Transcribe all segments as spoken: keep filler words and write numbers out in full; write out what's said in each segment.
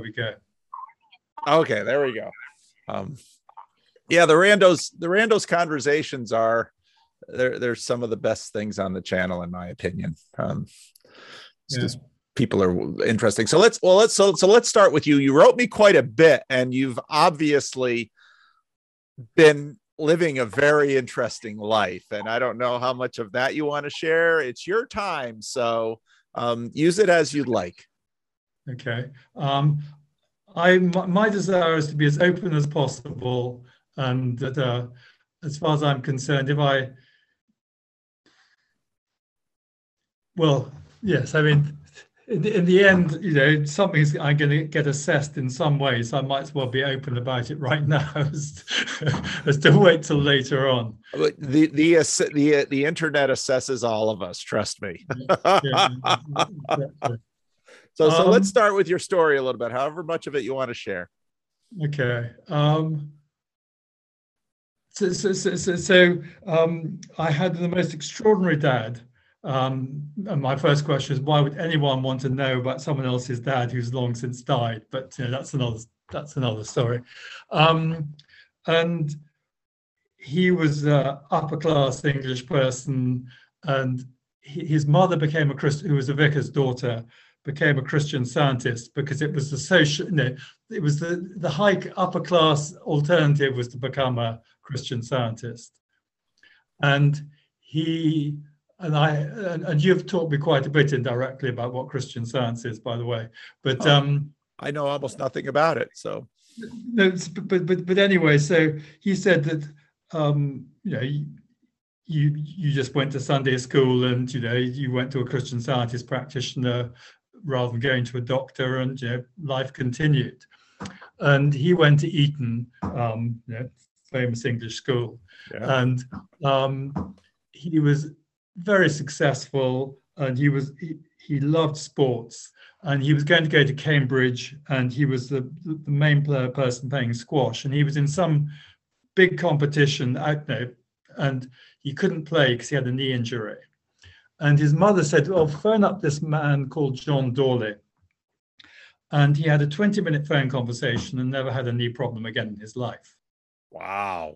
we go. Okay, there we go. Um, yeah, the randos, the randos conversations are they're they're some of the best things on the channel, in my opinion. Um, because yeah. people are interesting. So let's well let's so so let's start with you. You wrote me quite a bit, and you've obviously been living a very interesting life. And I don't know how much of that you want to share. It's your time, so um, use it as you'd like. Okay. Um, I my desire is to be as open as possible, and that, uh, as far as I'm concerned, if I, well, yes, I mean, in the, in the end, you know, something's I'm going to get assessed in some way, so I might as well be open about it right now, as, as to wait till later on. The the the the internet assesses all of us. Trust me. Yeah, yeah, exactly. So, so um, let's start with your story a little bit, however much of it you want to share. Okay. Um, so, so, so, so, so um, I had the most extraordinary dad. Um, and my first question is, why would anyone want to know about someone else's dad who's long since died? But you know, that's another that's another story. Um, and he was an upper class English person, and he, his mother became a Christian, who was a vicar's daughter, became a Christian Scientist because it was the social, you know, it was the, the high upper class alternative was to become a Christian Scientist. And he, and I, and, and you've taught me quite a bit indirectly about what Christian Science is, by the way, but oh, um, I know almost nothing about it. So, no, but, but, but anyway, so he said that, um, you know, you, you, you just went to Sunday school and, you know, you went to a Christian Scientist practitioner rather than going to a doctor, and you know, life continued. And he went to Eton, um, you know, famous English school, yeah. and um, he was very successful, and he was he, he loved sports, and he was going to go to Cambridge, and he was the, the main player person playing squash, and he was in some big competition out there, and he couldn't play because he had a knee injury. And his mother said, oh, phone up this man called John Dawley. And he had a twenty minute phone conversation and never had a knee problem again in his life. Wow.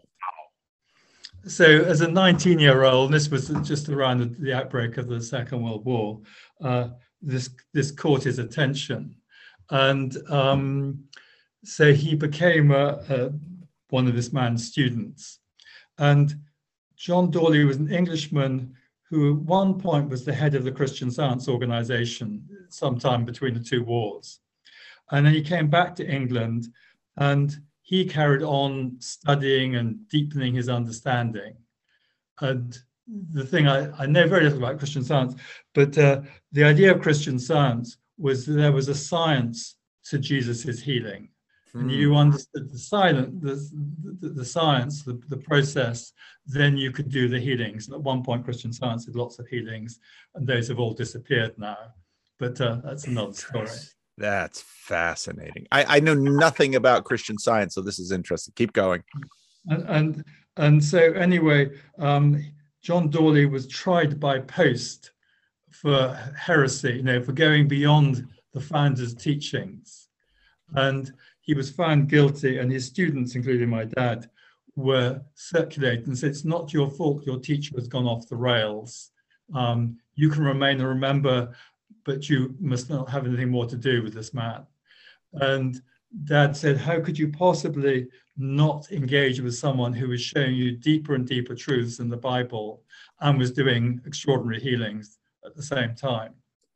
So as a nineteen year old, and this was just around the outbreak of the Second World War, uh, this, this caught his attention. And um, so he became a, a, one of this man's students. And John Dawley was an Englishman who at one point was the head of the Christian Science organization sometime between the two wars. And then he came back to England, and he carried on studying and deepening his understanding. And the thing, I, I know very little about Christian Science, but uh, the idea of Christian Science was that there was a science to Jesus's healing. And you understood the silent, the, the, the science, the, the process, then you could do the healings. And at one point, Christian Science did lots of healings, and those have all disappeared now. But uh, that's another story. That's fascinating. I, I know nothing about Christian Science, so this is interesting. Keep going. And and, and so anyway, um, John Dawley was tried by post for heresy, you know, for going beyond the founder's teachings. And he was found guilty, and his students, including my dad, were circulating and said, it's not your fault, your teacher has gone off the rails. Um, you can remain and remember, but you must not have anything more to do with this man. And Dad said, how could you possibly not engage with someone who was showing you deeper and deeper truths in the Bible and was doing extraordinary healings at the same time?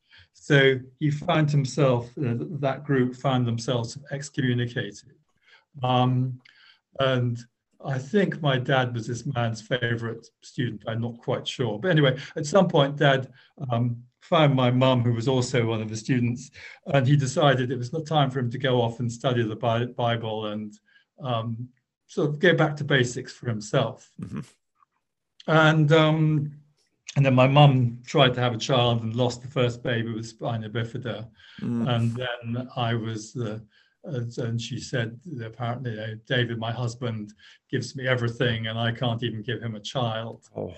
So he found himself, uh, that group found themselves excommunicated. Um, and I think my dad was this man's favorite student. I'm not quite sure. But anyway, at some point, Dad um, found my mum, who was also one of the students, and he decided it was not time for him to go off and study the Bible and um, sort of go back to basics for himself. Mm-hmm. And um, And then my mum tried to have a child and lost the first baby with spina bifida. Mm. And then I was the, uh, and she said, apparently, you know, David, my husband, gives me everything and I can't even give him a child. Oh.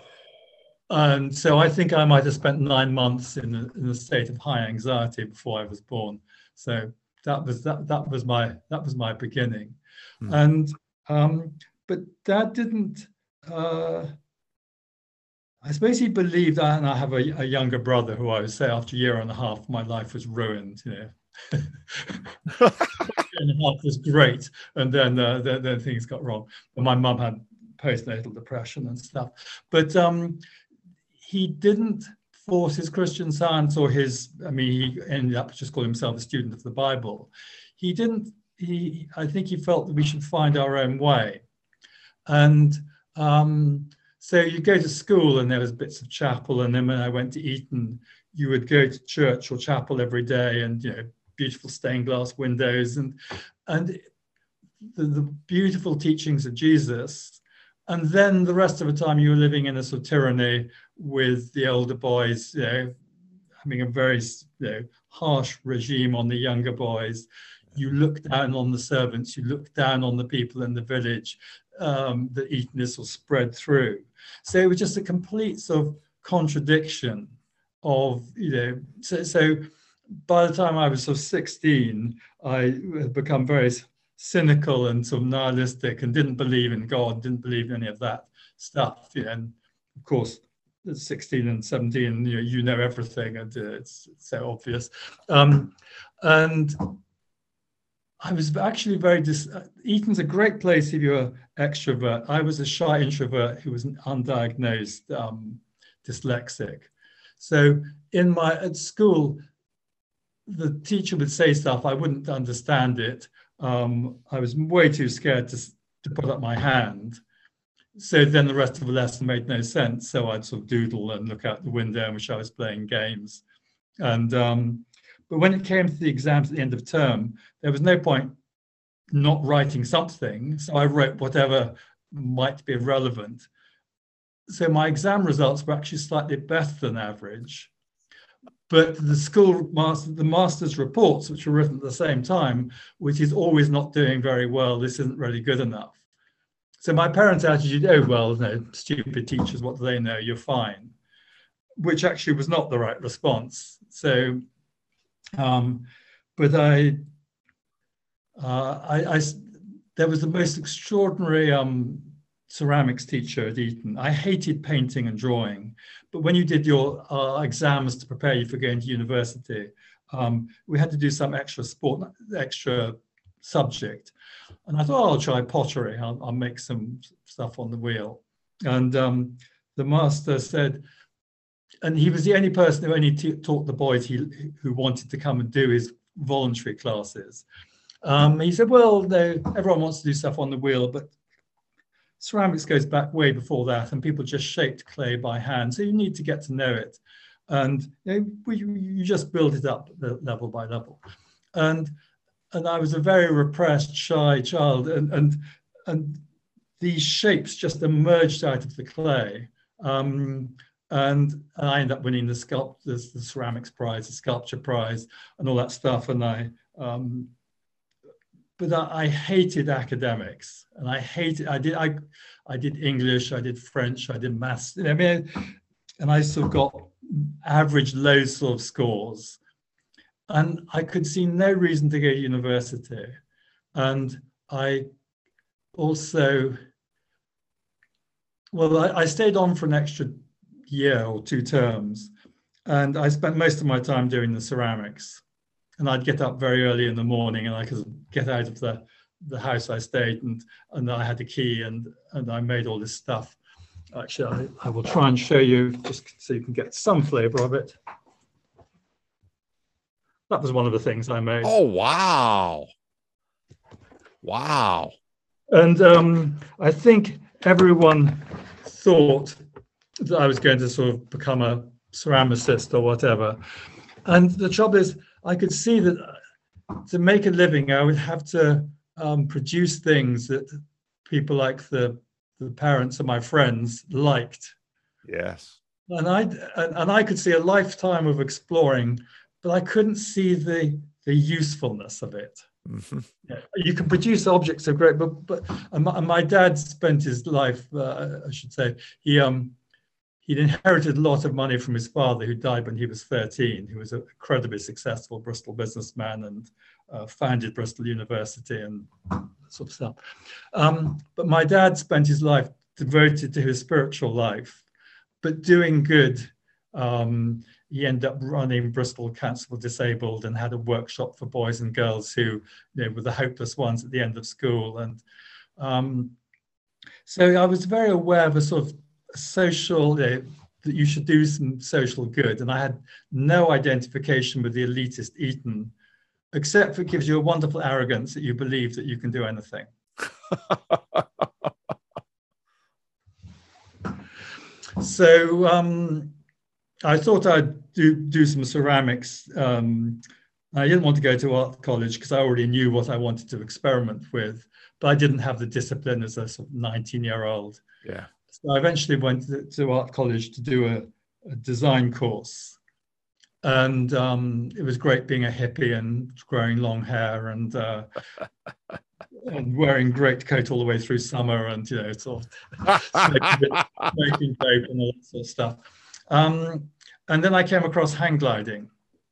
And so I think I might have spent nine months in a, in a state of high anxiety before I was born. So that was that that was my that was my beginning. Hmm. And um, but Dad didn't. Uh, I suppose he believed that, and I have a, a younger brother who I would say after a year and a half, my life was ruined. You know, year and a half was great, and then uh, then, then things got wrong. And my mum had postnatal depression and stuff. But um, he didn't force his Christian Science or his. I mean, he ended up just calling himself a student of the Bible. He didn't. He. I think he felt that we should find our own way, and. Um, So you go to school and there was bits of chapel, and then when I went to Eton, you would go to church or chapel every day, and you know, beautiful stained glass windows and and the, the beautiful teachings of Jesus. And then the rest of the time you were living in a sort of tyranny with the older boys, you know, having a very you know, harsh regime on the younger boys. You look down on the servants, you look down on the people in the village. Um, that Eton is sort of spread through. So it was just a complete sort of contradiction of, you know, so, so by the time I was sort of sixteen, I had become very cynical and sort of nihilistic and didn't believe in God, didn't believe in any of that stuff. You know, and of course, at sixteen and seventeen, you know, you know everything, and it's, it's so obvious. Um, and I was actually very, dis- Eton's a great place if you're an extrovert. I was a shy introvert who was an undiagnosed um, dyslexic. So in my, at school, the teacher would say stuff, I wouldn't understand it. Um, I was way too scared to, to put up my hand. So then the rest of the lesson made no sense. So I'd sort of doodle and look out the window in which I was playing games. And, um, But when it came to the exams at the end of term, there was no point not writing something. So I wrote whatever might be relevant. So my exam results were actually slightly better than average. But the school master, the master's reports, which were written at the same time, which is always not doing very well, this isn't really good enough. So my parents' attitude, oh, well, no, stupid teachers, what do they know? You're fine, which actually was not the right response. So, um, but I, uh, I, I, there was the most extraordinary um, ceramics teacher at Eton. I hated painting and drawing, but when you did your uh, exams to prepare you for going to university, um, we had to do some extra sport, extra subject. And I thought, oh, I'll try pottery. I'll, I'll make some stuff on the wheel. And um, the master said, and he was the only person who only t- taught the boys he, who wanted to come and do his voluntary classes. Um, he said, well, no, everyone wants to do stuff on the wheel, but ceramics goes back way before that, and people just shaped clay by hand. So you need to get to know it. And you know, we, you just build it up level by level. And and I was a very repressed, shy child, and and and these shapes just emerged out of the clay. Um, and I ended up winning the sculpt, the, the ceramics prize, the sculpture prize, and all that stuff. And I, um, but I, I hated academics, and I hated. I did. I, I did English. I did French. I did maths. I mean, and I sort of got average, low sort of scores. And I could see no reason to go to university. And I also, well, I, I stayed on for an extra year or two terms. And I spent most of my time doing the ceramics. And I'd get up very early in the morning, and I could get out of the, the house I stayed, and, and I had a key, and, and I made all this stuff. Actually, I, I will try and show you, just so you can get some flavor of it. That was one of the things I made. Oh, wow. Wow. And um, I think everyone thought that I was going to sort of become a ceramicist or whatever. And the trouble is, I could see that to make a living, I would have to um, produce things that people like the, the parents of my friends liked. Yes. And I, and, and I could see a lifetime of exploring, but I couldn't see the the usefulness of it. Mm-hmm. Yeah, you can produce objects so great, but but and my, and my dad spent his life, uh, I should say, he um he'd inherited a lot of money from his father, who died when he was thirteen, who was an incredibly successful Bristol businessman and uh, founded Bristol University and that sort of stuff. Um, but my dad spent his life devoted to his spiritual life, but doing good. Um, he ended up running Bristol Council for Disabled and had a workshop for boys and girls who, you know, were the hopeless ones at the end of school. And um, so I was very aware of a sort of social, you know, that you should do some social good. And I had no identification with the elitist Eton, except for it gives you a wonderful arrogance that you believe that you can do anything. So um, I thought I'd do, do some ceramics. Um, I didn't want to go to art college because I already knew what I wanted to experiment with, but I didn't have the discipline as a sort of nineteen year old. Yeah. So I eventually went to, to art college to do a, a design course. And um, it was great being a hippie and growing long hair and, uh, and wearing great coat all the way through summer and, you know, sort of smoking, smoking dope and all that sort of stuff. Um, and then I came across hang gliding.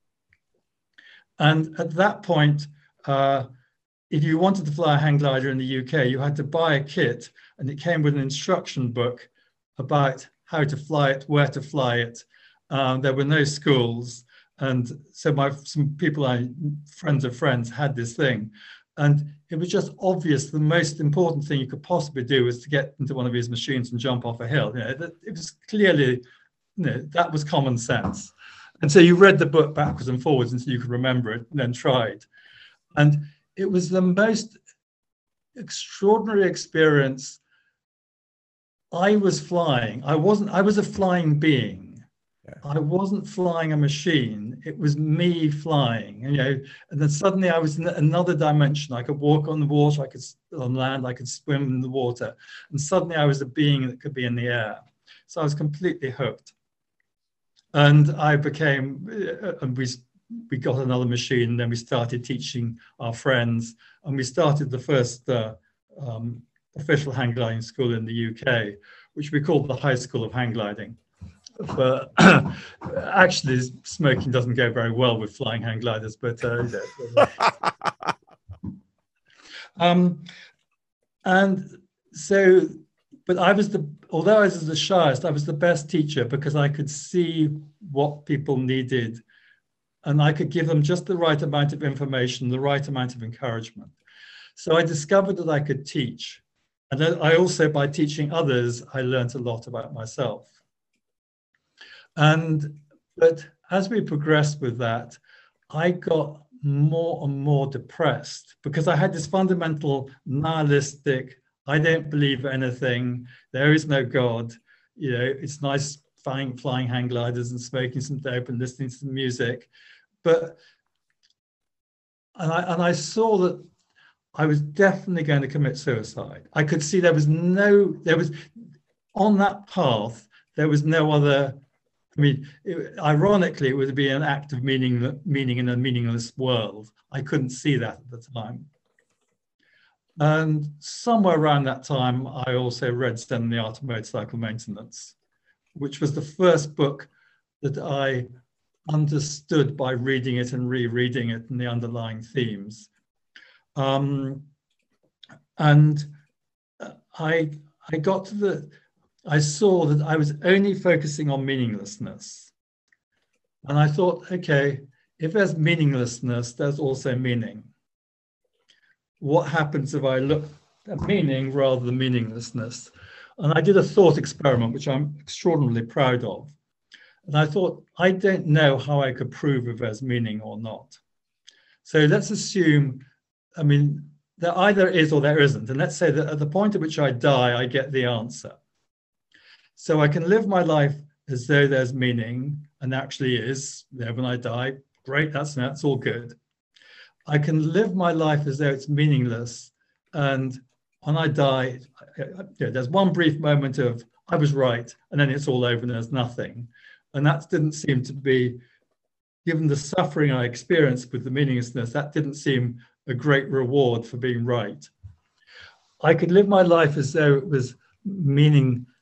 And at that point, uh, if you wanted to fly a hang glider in the U K, you had to buy a kit, and it came with an instruction book about how to fly it, where to fly it. Um, there were no schools. And so my some people, I friends of friends, had this thing. And it was just obvious the most important thing you could possibly do was to get into one of these machines and jump off a hill. You know, it was clearly, you know, that was common sense. And so you read the book backwards and forwards until you could remember it, and then tried. And it was the most extraordinary experience. I was flying. I wasn't, I was a flying being. Yeah. I wasn't flying a machine. It was me flying, you know, and then suddenly I was in another dimension. I could walk on the water, I could on land, I could swim in the water. And suddenly I was a being that could be in the air. So I was completely hooked. And I became, and we, we got another machine, and then we started teaching our friends, and we started the first uh, um, official hang gliding school in the U K, which we called the High School of Hang Gliding. But actually, smoking doesn't go very well with flying hang gliders, but uh, um, and so, but I was the, although I was the shyest, I was the best teacher because I could see what people needed, and I could give them just the right amount of information, the right amount of encouragement. So I discovered that I could teach, and then I also, by teaching others, I learned a lot about myself. And, but as we progressed with that, I got more and more depressed because I had this fundamental nihilistic, I don't believe anything, there is no God, you know, it's nice flying, flying hang gliders and smoking some dope and listening to some music. But, and I, and I saw that I was definitely going to commit suicide. I could see there was no, there was, on that path, there was no other, I mean, it, ironically, it would be an act of meaning, meaning in a meaningless world. I couldn't see that at the time. And somewhere around that time, I also read Zen and the Art of Motorcycle Maintenance, which was the first book that I understood by reading it and rereading it and the underlying themes. Um, and I, I got to the, I saw that I was only focusing on meaninglessness. And I thought, okay, if there's meaninglessness, there's also meaning. What happens if I look at meaning rather than meaninglessness? And I did a thought experiment, which I'm extraordinarily proud of. And I thought, I don't know how I could prove if there's meaning or not. So let's assume, I mean, there either is or there isn't. And let's say that at the point at which I die, I get the answer. So I can live my life as though there's meaning, and actually is. You know, when I die, great, that's, that's all good. I can live my life as though it's meaningless, and when I die, you know, there's one brief moment of, I was right, and then it's all over and there's nothing. And that didn't seem to be, given the suffering I experienced with the meaninglessness, that didn't seem a great reward for being right. I could live my life as though it was meaning,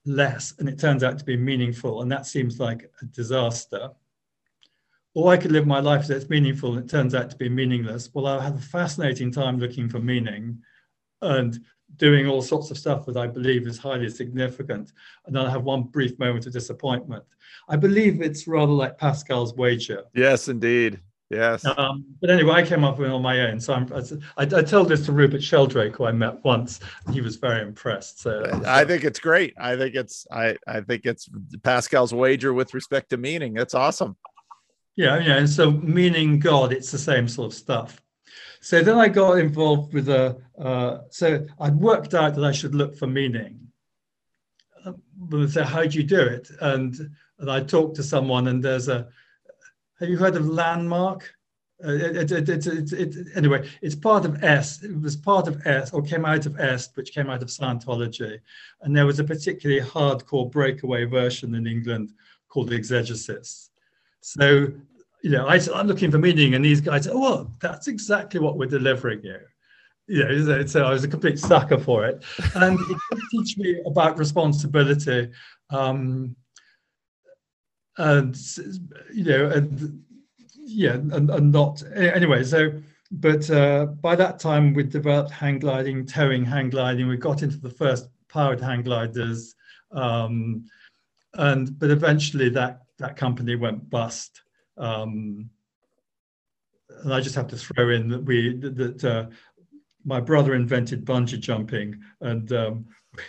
less and it turns out to be meaningful, and that seems like a disaster. Or I could live my life as it's meaningful and it turns out to be meaningless. Well, I'll have a fascinating time looking for meaning and doing all sorts of stuff that I believe is highly significant. And then I'll have one brief moment of disappointment. I believe it's rather like Pascal's wager. Yes, indeed. Yes. Um, but anyway, I came up with it on my own. So I'm, I, I told this to Rupert Sheldrake, who I met once. And he was very impressed. So I think it's great. I think it's I, I think it's Pascal's wager with respect to meaning. That's awesome. Yeah, yeah. And so meaning God, it's the same sort of stuff. So then I got involved with a, uh, so I'd worked out that I should look for meaning. But so how do you do it? And, and I talked to someone and there's a, have you heard of Landmark? Uh, it, it, it, it, it, anyway, it's part of EST. It was part of EST, or came out of EST, which came out of Scientology. And there was a particularly hardcore breakaway version in England called Exegesis. So, you know, I said, I'm looking for meaning, and these guys said, oh, well, that's exactly what we're delivering here. You know, so I was a complete sucker for it. And it did teach me about responsibility. Um, and, you know, and yeah, and, and not, anyway, so, but uh, by that time we'd developed hang gliding, towing hang gliding. We got into the first powered hang gliders. Um, and, but eventually that, that company went bust. Um, and I just have to throw in that we, that, that uh, my brother invented bungee jumping, and um,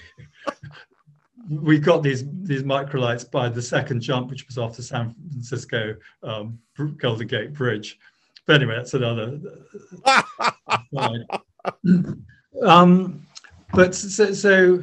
we got these these microlights by the second jump, which was off the San Francisco um, Golden Gate Bridge. But anyway, that's another. um, but so, so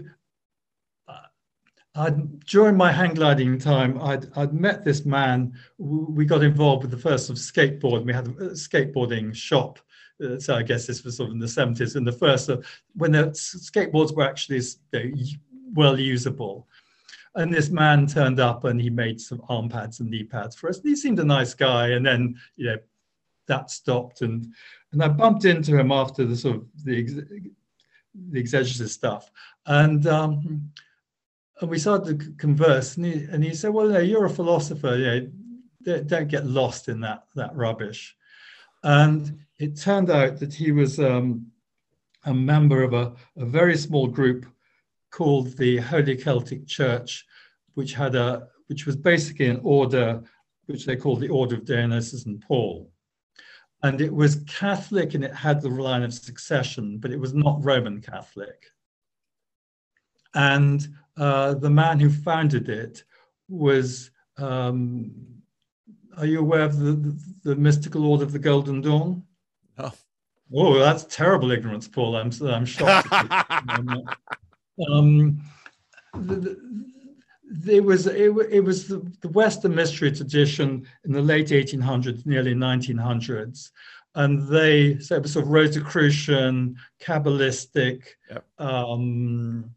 I'd, during my hang gliding time, I'd, I'd met this man. We got involved with the first sort of skateboard. We had a skateboarding shop. Uh, so I guess this was sort of in the seventies. And the first, uh, when the skateboards were actually, you know, well usable. And this man turned up and he made some arm pads and knee pads for us. And he seemed a nice guy. And then, you know, that stopped. And and I bumped into him after the sort of the, the exegesis stuff. And um, And we started to converse, and he, and he said, well, no, you're a philosopher, you know, don't get lost in that, that rubbish. And it turned out that he was um, a member of a, a very small group called the Holy Celtic Church, which had a, which was basically an order, which they called the Order of Dionysius and Paul. And it was Catholic and it had the line of succession, but it was not Roman Catholic. And uh, the man who founded it was, um, are you aware of the, the, the mystical order of the Golden Dawn? Oh, oh that's terrible ignorance, Paul. I'm, I'm shocked. um, the, the, it was, it, it was the, the Western mystery tradition in the late eighteen hundreds, nearly nineteen hundreds. And they, so it was sort of Rosicrucian, Kabbalistic, yep. um,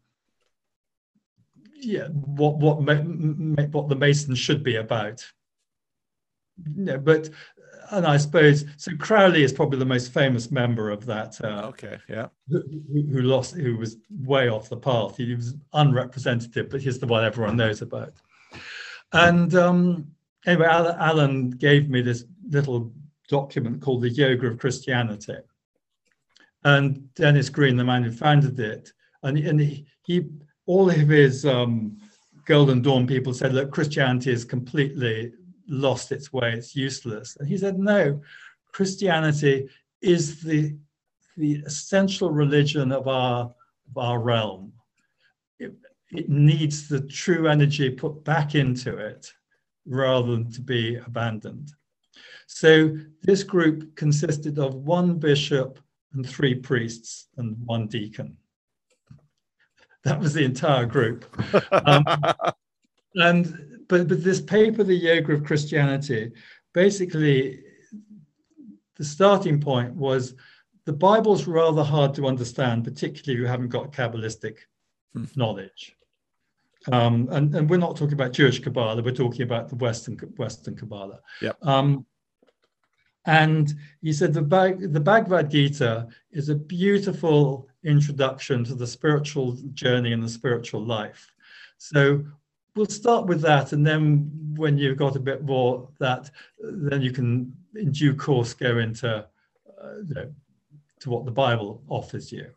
yeah, what what what the Masons should be about. Yeah, but and I suppose so. Crowley is probably the most famous member of that. Uh, okay, yeah. Who, who lost? Who was way off the path. He was unrepresentative, but he's the one everyone knows about. And um, anyway, Alan gave me this little document called the Yoga of Christianity, and Dennis Green, the man who founded it, and and he. he all of his um, Golden Dawn people said, look, Christianity has completely lost its way, it's useless. And he said, no, Christianity is the, the essential religion of our, of our realm. It, it needs the true energy put back into it rather than to be abandoned. So this group consisted of one bishop and three priests and one deacon. That was the entire group. Um, and but, but this paper, The Yoga of Christianity, basically the starting point was the Bible's rather hard to understand, particularly if you haven't got Kabbalistic hmm. knowledge. Um, and, and we're not talking about Jewish Kabbalah, we're talking about the Western Western Kabbalah. Yep. Um, and he said the, Bhag, the Bhagavad Gita is a beautiful introduction to the spiritual journey and the spiritual life. So we'll start with that, and then when you've got a bit more that, then you can, in due course, go into uh, you know, to what the Bible offers you.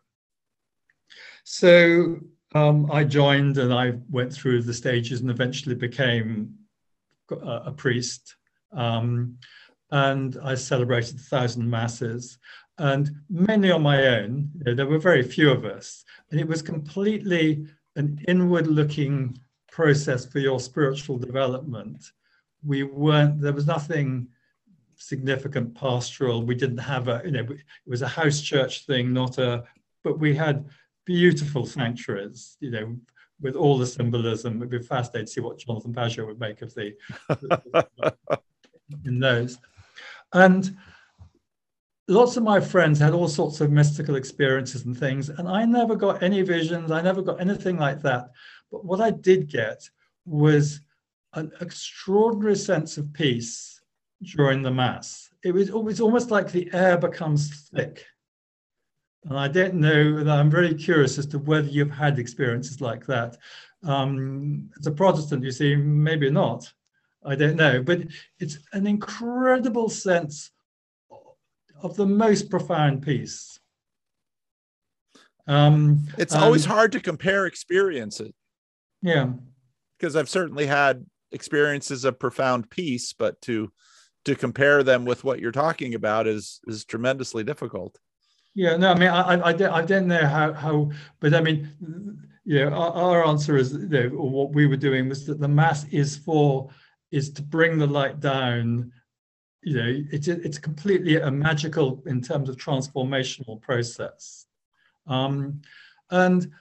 So um, I joined, and I went through the stages, and eventually became a, a priest. Um, and I celebrated a thousand masses, and many on my own. You know, there were very few of us, and it was completely an inward-looking process for your spiritual development. We weren't, there was nothing significant pastoral. We didn't have a, you know, it was a house church thing, not a, but we had beautiful sanctuaries, you know, with all the symbolism. It'd be fascinating to see what Jonathan Pageau would make of the, in those. And lots of my friends had all sorts of mystical experiences and things, and I never got any visions, I never got anything like that. But what I did get was an extraordinary sense of peace during the Mass. It was, it was almost like the air becomes thick. And I don't know, and I'm very curious as to whether you've had experiences like that. Um, as a Protestant, you see, maybe not, I don't know, but it's an incredible sense of the most profound peace. Um, it's always hard to compare experiences. Yeah. Because I've certainly had experiences of profound peace, but to to compare them with what you're talking about is is tremendously difficult. Yeah, no, I mean, I I, I, don't, I don't know how, how, but I mean, you know, our, our answer is, you know, or what we were doing was that the Mass is for, is to bring the light down. You know, it's it's completely a magical, in terms of transformational process. Um, and,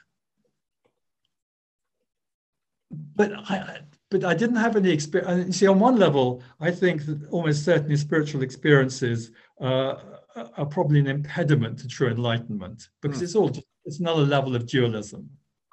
but I, but I didn't have any experience. You see, on one level, I think that almost certainly spiritual experiences uh, are probably an impediment to true enlightenment, because mm. it's all just, it's another level of dualism,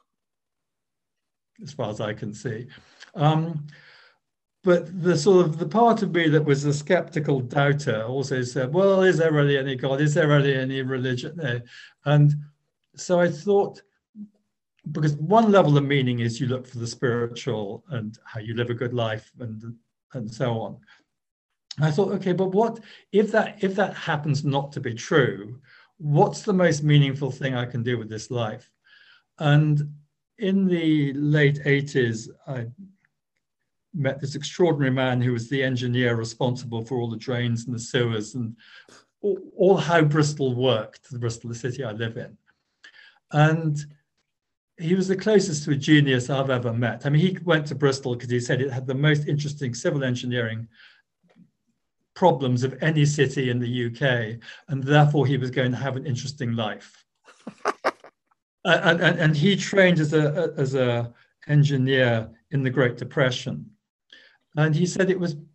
as far as I can see. Um, but the sort of the part of me that was a skeptical doubter also said, well, is there really any God? Is there really any religion there? And so I thought, because one level of meaning is you look for the spiritual and how you live a good life and and so on. I thought, okay, but what if that if that happens not to be true? What's the most meaningful thing I can do with this life? And in the late eighties, I met this extraordinary man who was the engineer responsible for all the drains and the sewers and all, all how Bristol worked, the Bristol, the city I live in. And he was the closest to a genius I've ever met. I mean, he went to Bristol because he said it had the most interesting civil engineering problems of any city in the U K, and therefore he was going to have an interesting life. and, and, and he trained as a as a engineer in the Great Depression. And he said it was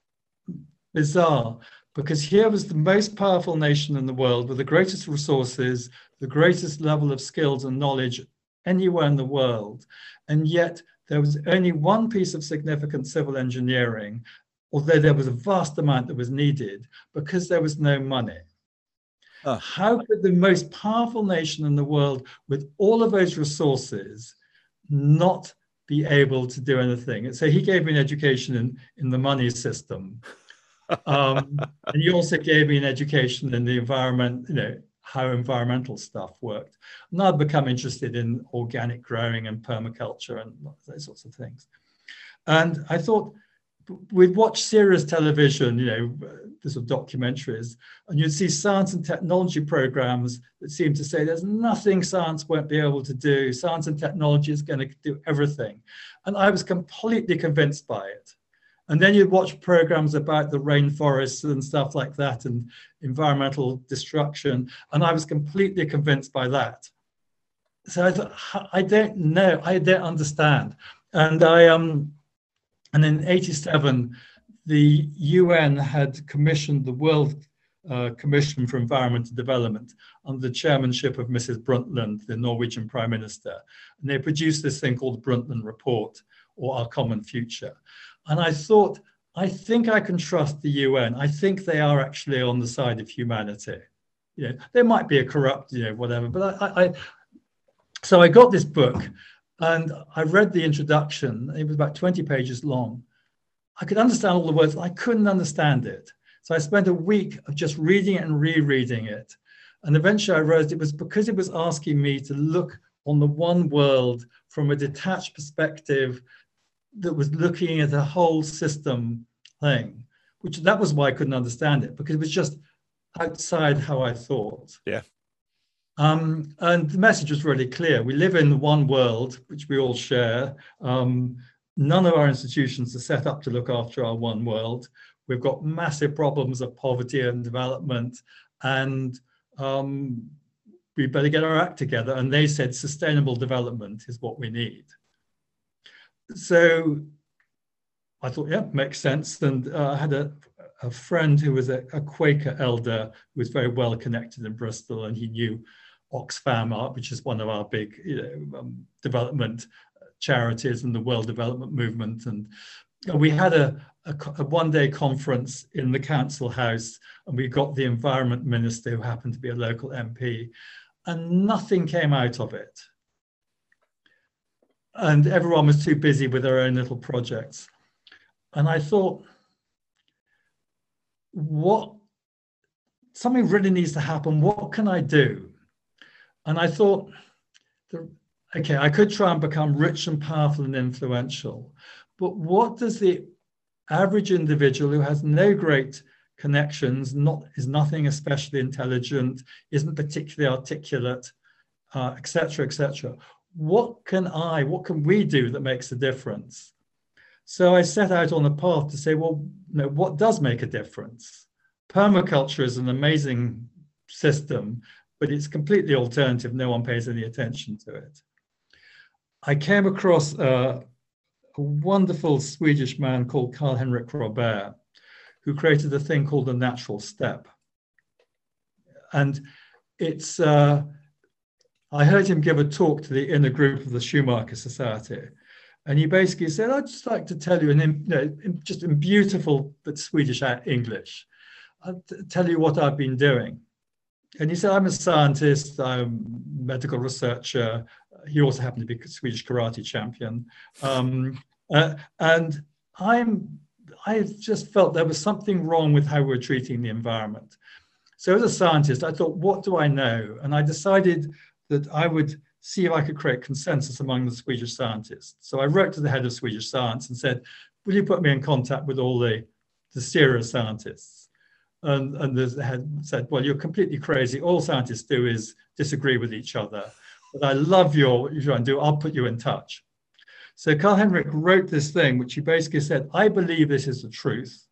bizarre, because here was the most powerful nation in the world with the greatest resources, the greatest level of skills and knowledge anywhere in the world. And yet there was only one piece of significant civil engineering, although there was a vast amount that was needed, because there was no money. Uh. How could the most powerful nation in the world with all of those resources not be able to do anything? And so he gave me an education in, in the money system. Um, and he also gave me an education in the environment, you know, how environmental stuff worked. And I'd become interested in organic growing and permaculture and those sorts of things. And I thought, we'd watch serious television, you know, the sort of documentaries, and you'd see science and technology programs that seem to say there's nothing science won't be able to do. Science and technology is going to do everything. And I was completely convinced by it. And then you'd watch programs about the rainforests and stuff like that and environmental destruction. And I was completely convinced by that. So I thought, I don't know, I don't understand. And I, um, and in eighty-seven, the U N had commissioned the World uh, Commission for Environmental Development under the chairmanship of Missus Brundtland, the Norwegian Prime Minister. And they produced this thing called the Brundtland Report, or Our Common Future. And I thought, I think I can trust the U N. I think they are actually on the side of humanity. You know, they might be a corrupt, you know, whatever, but I, I so I got this book, And I read the introduction. It was about twenty pages long. I could understand all the words. I couldn't understand it. So I spent a week of just reading it and rereading it. And eventually I realized it was because it was asking me to look on the one world from a detached perspective that was looking at a whole system thing, which that was why I couldn't understand it, because it was just outside how I thought. Yeah. Um, and the message was really clear. We live in one world, which we all share. Um, none of our institutions are set up to look after our one world. We've got massive problems of poverty and development, and um, we better get our act together. And they said sustainable development is what we need. So I thought, yeah, makes sense. And uh, I had a, a friend who was a, a Quaker elder who was very well connected in Bristol, and he knew Oxfam, which is one of our big you know, um, development charities and the World Development Movement. And we had a, a, a one-day conference in the council house, and we got the environment minister, who happened to be a local M P, and nothing came out of it. And everyone was too busy with their own little projects. And I thought, what, something really needs to happen. What can I do? And I thought, okay, I could try and become rich and powerful and influential, but what does the average individual who has no great connections, not is nothing especially intelligent, isn't particularly articulate, uh, et cetera, et cetera, what can I, what can we do that makes a difference? So I set out on a path to say, well, you know, what does make a difference? Permaculture is an amazing system, but it's completely alternative. No one pays any attention to it. I came across uh, a wonderful Swedish man called Karl-Henrik Robert, who created a thing called the natural step. And it's, uh, I heard him give a talk to the inner group of the Schumacher Society. And he basically said, I'd just like to tell you, in, you know, in, just in beautiful but Swedish English, I'll tell you what I've been doing. And he said, I'm a scientist, I'm a medical researcher. He also happened to be a Swedish karate champion. Um, uh, and I'm, I just felt there was something wrong with how we're treating the environment. So as a scientist, I thought, what do I know? And I decided that I would see if I could create consensus among the Swedish scientists. So I wrote to the head of Swedish science and said, will you put me in contact with all the, the serious scientists? And, and the head said, well, you're completely crazy. All scientists do is disagree with each other. But I love your, what you're trying to do. I'll put you in touch. So Karl-Henrik wrote this thing, which he basically said, I believe this is the truth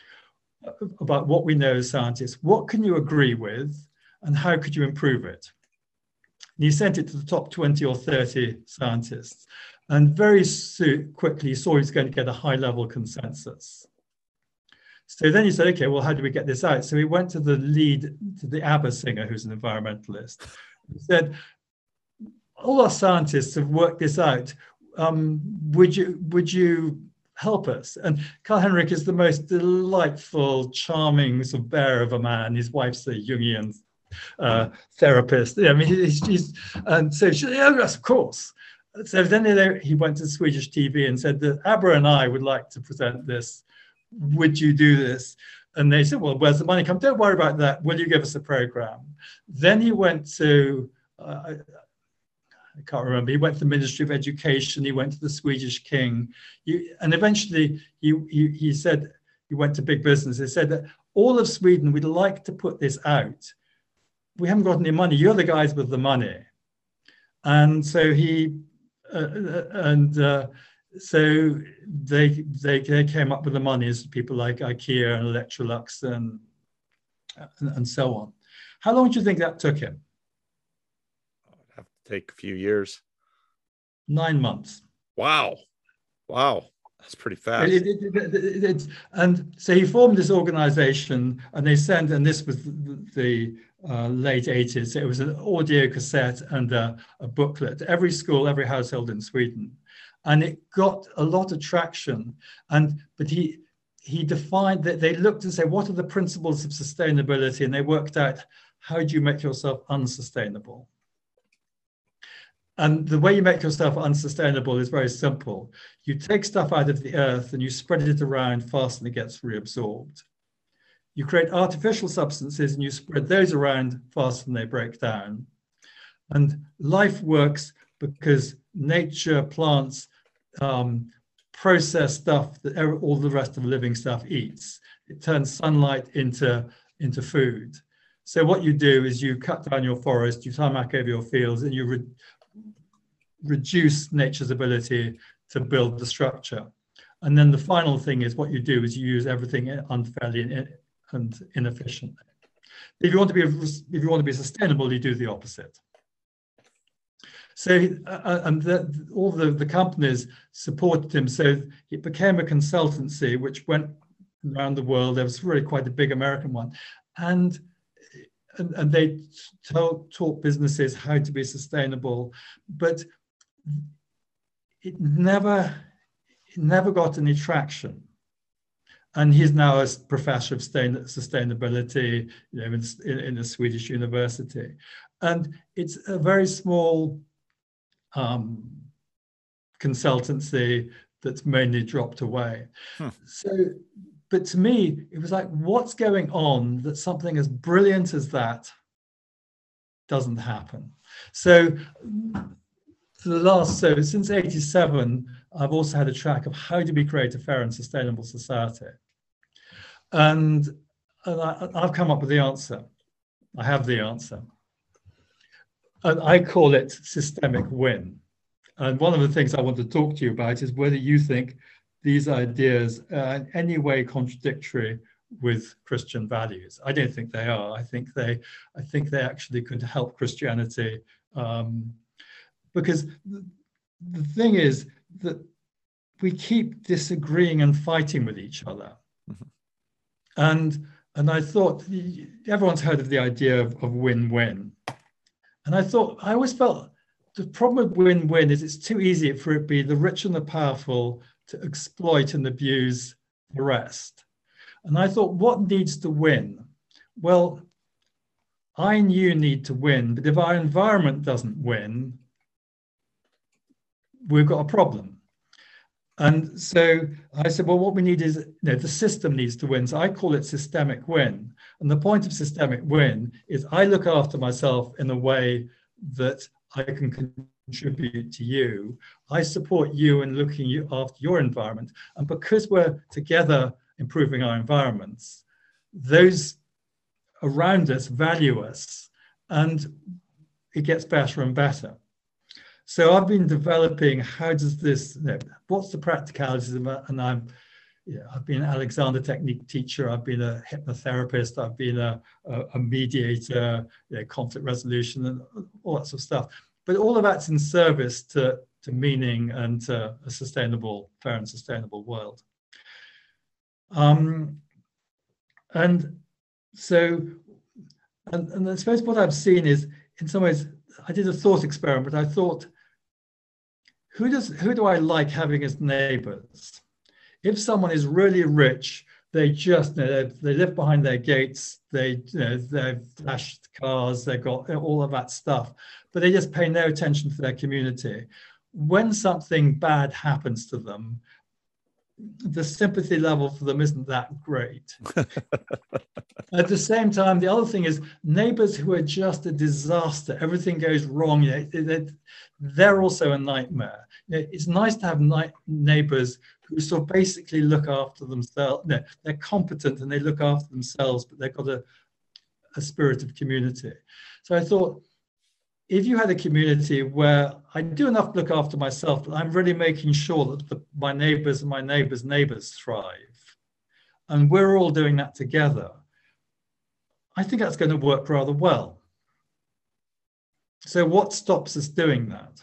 about what we know as scientists. What can you agree with, and how could you improve it? And he sent it to the top twenty or thirty scientists. And very soon, quickly, he saw he was going to get a high-level consensus. So then he said, okay, well, how do we get this out? So he went to the lead, to the ABBA singer, who's an environmentalist. He said, all our scientists have worked this out. Um, would you, would you help us? And Karl-Henrik is the most delightful, charming sort of bear of a man. His wife's a Jungian uh, therapist. Yeah, I mean, he's, he's and so she, yeah, yes, of course. So then he went to Swedish T V and said that ABBA and I would like to present this. Would you do this? And they said, well, where's the money come? Don't worry about that. Will you give us a program? Then he went to, uh, I, I can't remember, he went to the Ministry of Education, he went to the Swedish King, he, and eventually he, he, he said, he went to big business. He said that all of Sweden, we'd like to put this out. We haven't got any money. You're the guys with the money. And so he, uh, and uh, so they, they they came up with the money as people like IKEA and Electrolux and, and, and so on. How long do you think that took him? It'd have to take a few years. Nine months. Wow. Wow. That's pretty fast. It, it, it, it, it, and so he formed this organization, and they sent, and this was the, the uh, late eighties, it was an audio cassette and a, a booklet to every school, every household in Sweden. And it got a lot of traction. And but he he defined that they looked and said, what are the principles of sustainability? And they worked out, how do you make yourself unsustainable? And the way you make yourself unsustainable is very simple. You take stuff out of the earth and you spread it around fast and it gets reabsorbed. You create artificial substances and you spread those around fast and they break down. And life works because nature, plants, um, process stuff that all the rest of the living stuff eats. It turns sunlight into, into food. So what you do is you cut down your forest, you tarmac over your fields, and you re reduce nature's ability to build the structure. And then the final thing is what you do is you use everything unfairly and inefficiently. If you want to be, if you want to be sustainable, you do the opposite. So uh, and the, all the, the companies supported him. So it became a consultancy which went around the world. There was really quite a big American one. And, and, and they told, taught businesses how to be sustainable, but it never, it never got any traction. And he's now a professor of sustainability, you know, in, in a Swedish university. And it's a very small um, consultancy that's mainly dropped away. Hmm. So, but to me, it was like, what's going on that something as brilliant as that doesn't happen? So for the last, so since eighty-seven, I've also had a track of how do we create a fair and sustainable society? And, and I, I've come up with the answer. I have the answer. And I call it systemic win. And one of the things I want to talk to you about is whether you think these ideas are in any way contradictory with Christian values. I don't think they are. I think they, I think they actually could help Christianity. Um, because the, the thing is that we keep disagreeing and fighting with each other. Mm-hmm. And, and I thought, everyone's heard of the idea of win-win. And I thought, I always felt the problem with win-win is it's too easy for it to be the rich and the powerful to exploit and abuse the rest. And I thought, what needs to win? Well, I and you need to win, but if our environment doesn't win, we've got a problem. And so I said, well, what we need is, you know, the system needs to win. So I call it systemic win. And the point of systemic win is I look after myself in a way that I can contribute to you. I support you in looking after your environment. And because we're together improving our environments, those around us value us, and it gets better and better. So I've been developing, how does this, you know, what's the practicalities of it? And I'm, yeah, I've been an Alexander Technique teacher, I've been a hypnotherapist, I've been a, a, a mediator, you know, conflict resolution, and all that sort of stuff. But all of that's in service to, to meaning and to a sustainable, fair and sustainable world. Um, and so, and, and I suppose what I've seen is, in some ways, I did a thought experiment. I thought, who does who do I like having as neighbors? If someone is really rich, they just, you know, they live behind their gates, they, you know, they've flashed cars, they've got all of that stuff, but they just pay no attention to their community. When something bad happens to them, the sympathy level for them isn't that great. At the same time, the other thing is neighbors who are just a disaster, everything goes wrong, you know, they're also a nightmare. You know, it's nice to have neighbors who sort of basically look after themselves. No, they're competent and they look after themselves, but they've got a, a spirit of community. So I thought, if you had a community where I do enough to look after myself, but I'm really making sure that the, my neighbors and my neighbors' neighbors thrive, and we're all doing that together, I think that's going to work rather well. So what stops us doing that?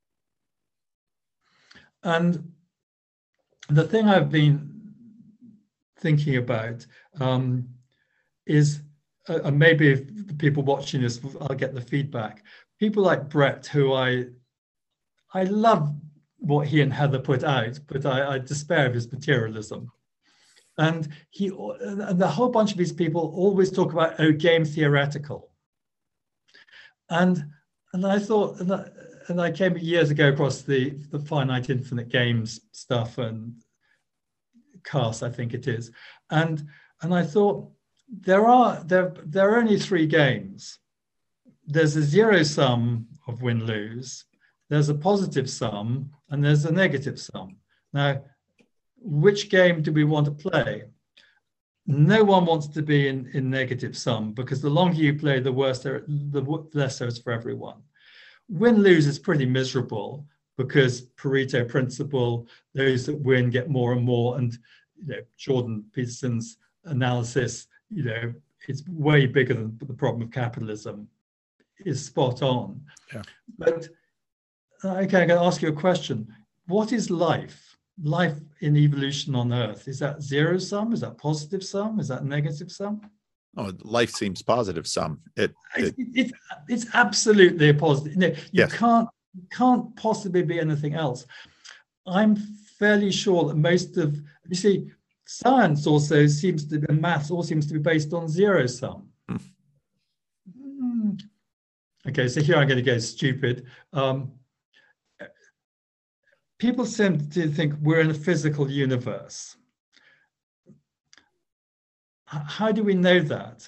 And the thing I've been thinking about um, is, uh, and maybe if the people watching this, I'll get the feedback. People like Brett, who I, I love what he and Heather put out, but I, I despair of his materialism. And he, and a whole bunch of these people always talk about, oh, game theoretical. And and I thought, and, and I came years ago across the, the finite infinite games stuff and CAST, I think it is. And, and I thought, there are, there, there are only three games. There's a zero sum of win-lose, there's a positive sum, and there's a negative sum. Now, which game do we want to play? No one wants to be in, in negative sum, because the longer you play, the worse there, the less there is for everyone. Win-lose is pretty miserable, because Pareto principle, those that win get more and more, and you know, Jordan Peterson's analysis, you know, it's way bigger than the problem of capitalism, is spot on. Yeah. But okay, I'm going to ask you a question. What is life? Life in evolution on Earth, is that zero sum? Is that positive sum? Is that negative sum? Oh, life seems positive sum. It, it, it, it it's absolutely a positive. No, you yes. can't can't possibly be anything else. I'm fairly sure that most of, you see, science also seems to be, and maths all seems to be based on zero sum. Hmm. Mm. Okay, so here I'm going to go stupid. Um, people seem to think we're in a physical universe. How do we know that?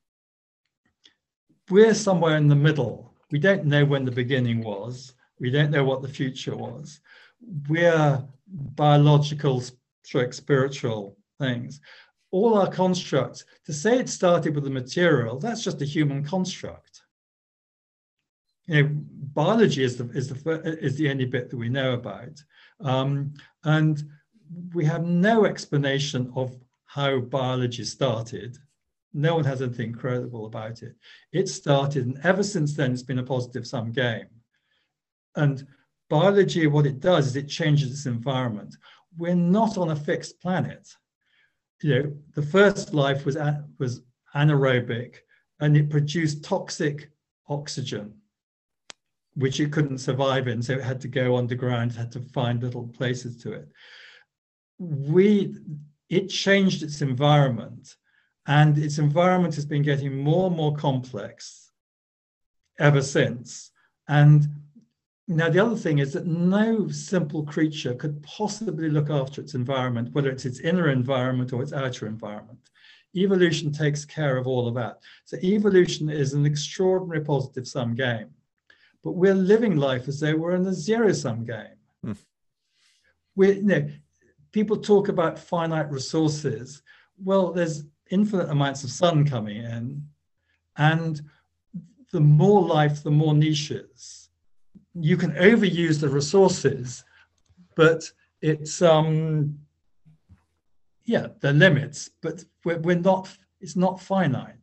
We're somewhere in the middle. We don't know when the beginning was. We don't know what the future was. We're biological, stroke spiritual things. All our constructs, to say it started with the material, that's just a human construct. You know, biology is the is the is the only bit that we know about, um, and we have no explanation of how biology started. No one has anything credible about it. It started, and ever since then, it's been a positive sum game. And biology, what it does is it changes its environment. We're not on a fixed planet. You know, the first life was was anaerobic, and it produced toxic oxygen, which it couldn't survive in, so it had to go underground, had to find little places to it. We, it changed its environment, and its environment has been getting more and more complex ever since. And now the other thing is that no simple creature could possibly look after its environment, whether it's its inner environment or its outer environment. Evolution takes care of all of that. So evolution is an extraordinary positive sum game. But we're living life as though we're in a zero-sum game. Hmm. We're, you know, people talk about finite resources. Well, there's infinite amounts of sun coming in, and the more life, the more niches. You can overuse the resources, but it's um, yeah, there are limits. But we're, we're not. It's not finite.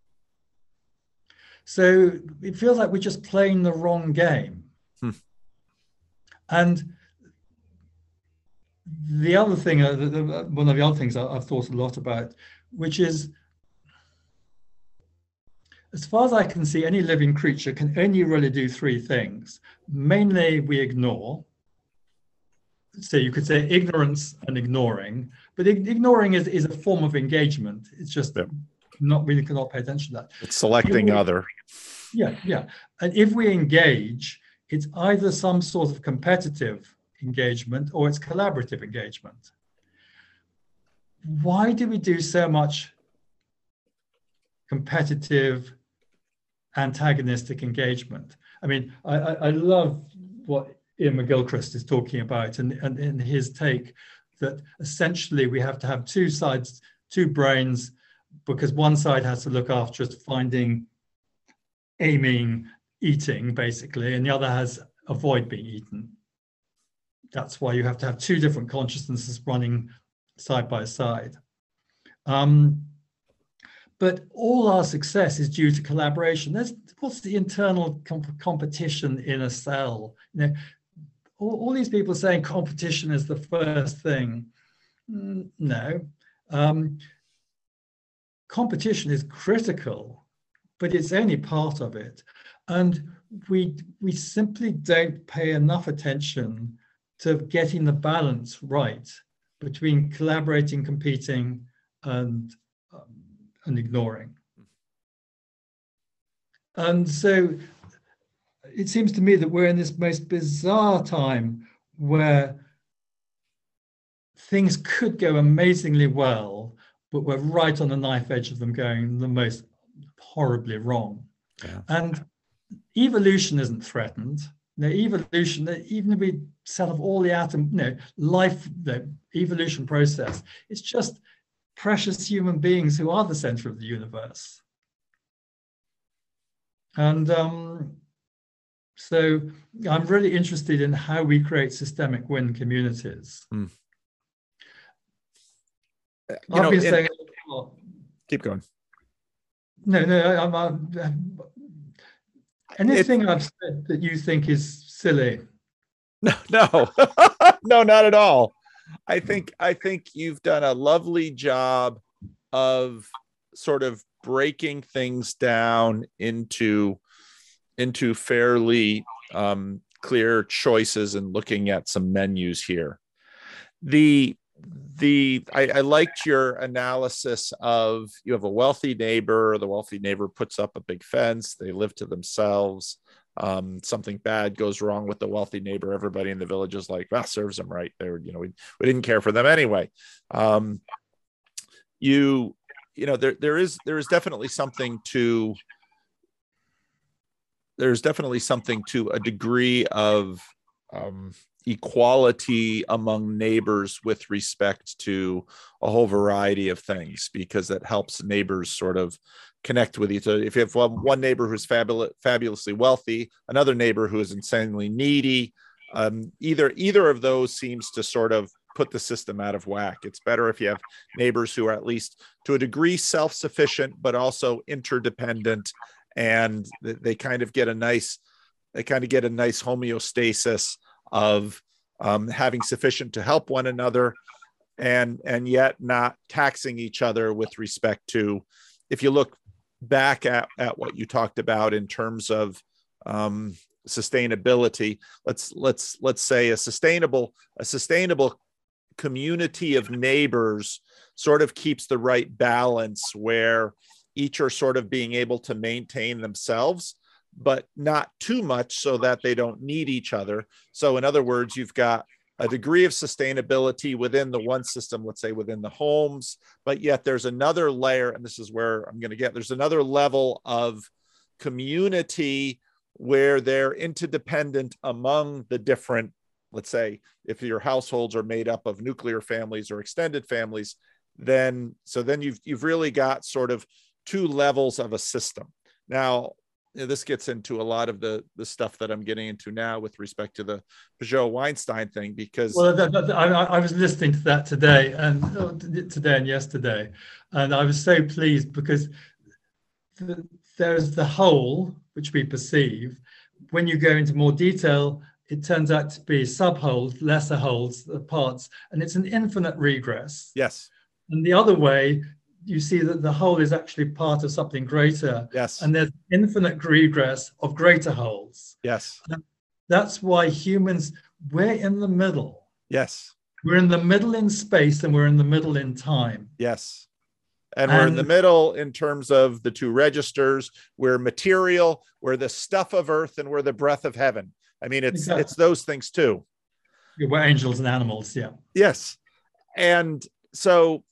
So it feels like we're just playing the wrong game. Hmm. And the other thing, uh, the, the, one of the other things I, I've thought a lot about, which is, as far as I can see, any living creature can only really do three things. Mainly, we ignore. So you could say ignorance and ignoring, but ignoring is, is a form of engagement. It's just yep. not really cannot pay attention to that. It's selecting we, other. Yeah, yeah. And if we engage, it's either some sort of competitive engagement or it's collaborative engagement. Why do we do so much competitive, antagonistic engagement? I mean, I, I, I love what Ian McGilchrist is talking about, and, and in his take that essentially we have to have two sides, two brains, because one side has to look after us finding, aiming, eating, basically, and the other has avoid being eaten. That's why you have to have two different consciousnesses running side by side. Um, but all our success is due to collaboration. There's, what's the internal comp competition in a cell? You know, all, all these people saying competition is the first thing. Mm, no. Um, competition is critical, but it's only part of it. And we, we simply don't pay enough attention to getting the balance right between collaborating, competing, and, um, and ignoring. And so it seems to me that we're in this most bizarre time where things could go amazingly well, but we're right on the knife edge of them going the most horribly wrong. Yeah. And evolution isn't threatened. No, evolution, even if we set off all the atom, you know, life, the evolution process, it's just precious human beings who are the center of the universe. And um, so I'm really interested in how we create systemic win communities. Mm. You I've know, been in, saying, keep going. No, no, I, I'm, I'm, anything it, I've said that you think is silly? No, no, no, not at all. I think I think you've done a lovely job of sort of breaking things down into into fairly um, clear choices and looking at some menus here. The the I, I liked your analysis of you have a wealthy neighbor. The wealthy neighbor puts up a big fence. They live to themselves. Um, something bad goes wrong with the wealthy neighbor. Everybody in the village is like, well, serves them right. They were, you know, we, we didn't care for them anyway. Um, you, you know, there, there is, there is definitely something to, there's definitely something to a degree of um, equality among neighbors with respect to a whole variety of things, because that helps neighbors sort of connect with each other. If you have one neighbor who's fabulous, fabulously wealthy, another neighbor who is insanely needy, um, either either of those seems to sort of put the system out of whack. It's better if you have neighbors who are at least to a degree self-sufficient, but also interdependent, and they kind of get a nice, they kind of get a nice homeostasis of um, having sufficient to help one another, and and yet not taxing each other with respect to, if you look back at, at what you talked about in terms of um, sustainability, let's let's let's say a sustainable a sustainable community of neighbors sort of keeps the right balance where each are sort of being able to maintain themselves, but not too much so that they don't need each other. So in other words, you've got a degree of sustainability within the one system, let's say within the homes, but yet there's another layer, and this is where I'm going to get, there's another level of community where they're interdependent among the different, let's say, if your households are made up of nuclear families or extended families, then, so then you've, you've really got sort of two levels of a system. Now, you know, this gets into a lot of the the stuff that I'm getting into now with respect to the Peugeot-Weinstein thing, because well, that, that, I, I was listening to that today and uh, today and yesterday, and I was so pleased because the, there's the whole which we perceive. When you go into more detail, it turns out to be sub-wholes, lesser wholes, parts, and it's an infinite regress. Yes. And the other way, you see that the whole is actually part of something greater. Yes. And there's infinite regress of greater wholes. Yes. And that's why humans, we're in the middle. Yes. We're in the middle in space and we're in the middle in time. Yes. And, and we're in the middle in terms of the two registers. We're material, we're the stuff of earth, and we're the breath of heaven. I mean, it's exactly. It's those things too. We're angels and animals, yeah. Yes. And so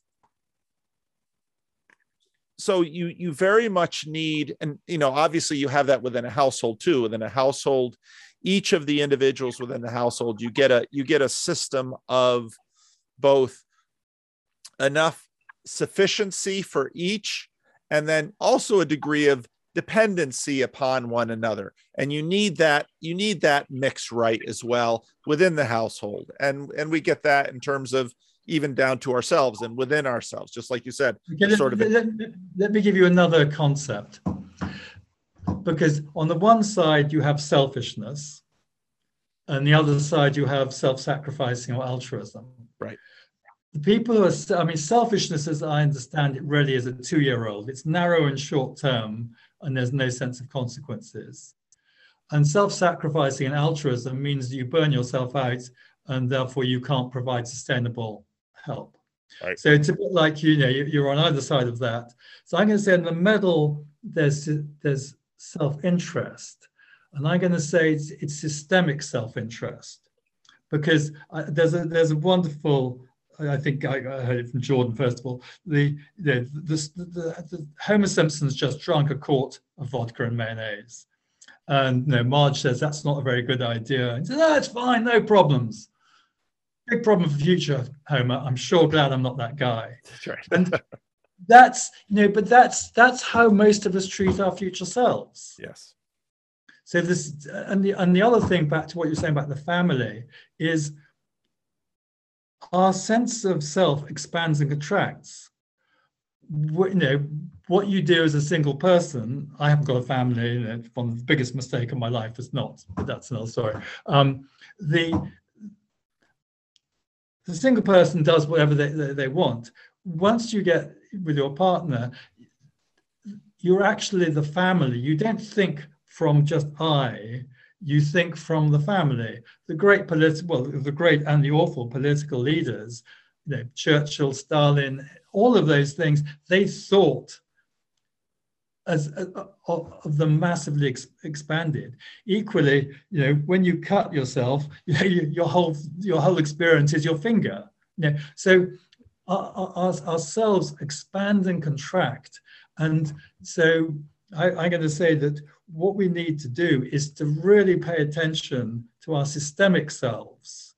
So you you very much need, and you know, obviously you have that within a household too. Within a household, each of the individuals within the household, you get a you get a system of both enough sufficiency for each, and then also a degree of dependency upon one another. And you need that you need that mix right as well within the household. And and we get that in terms of even down to ourselves and within ourselves, just like you said. Okay, let, sort of let, let me give you another concept. Because on the one side, you have selfishness, and the other side, you have self-sacrificing or altruism. Right. The people who are, I mean, selfishness, as I understand it, really is a two-year-old. It's narrow and short-term, and there's no sense of consequences. And self-sacrificing and altruism means you burn yourself out, and therefore you can't provide sustainable help. Right. So it's a bit like, you know, you're on either side of that. So I'm going to say in the middle, there's there's self-interest, And I'm going to say it's, it's systemic self-interest, because uh, there's a there's a wonderful, I think I, I heard it from Jordan first of all, the the, the, the, the Homer Simpson's just drunk a quart of vodka and mayonnaise. And you know, Marge says that's not a very good idea. And he says, no, it's fine, no problems. Big problem for future, Homer. I'm sure glad I'm not that guy. That's right. And that's, you know, but that's that's how most of us treat our future selves. Yes. So this, and the and the other thing, back to what you're saying about the family, is our sense of self expands and contracts. What, you know, what you do as a single person, I haven't got a family, you know, one of the biggest mistake of my life is not, but that's another story. Um, the, the single person does whatever they, they, they want. Once you get with your partner, you're actually the family. You don't think from just I, you think from the family. The great political, well, the great and the awful political leaders, you know, Churchill, Stalin, all of those things, they thought as uh, of them massively ex expanded. Equally, you know, when you cut yourself, you know, you, your whole your whole experience is your finger. You know, so our, our, ourselves expand and contract, and so I, I'm going to say that what we need to do is to really pay attention to our systemic selves,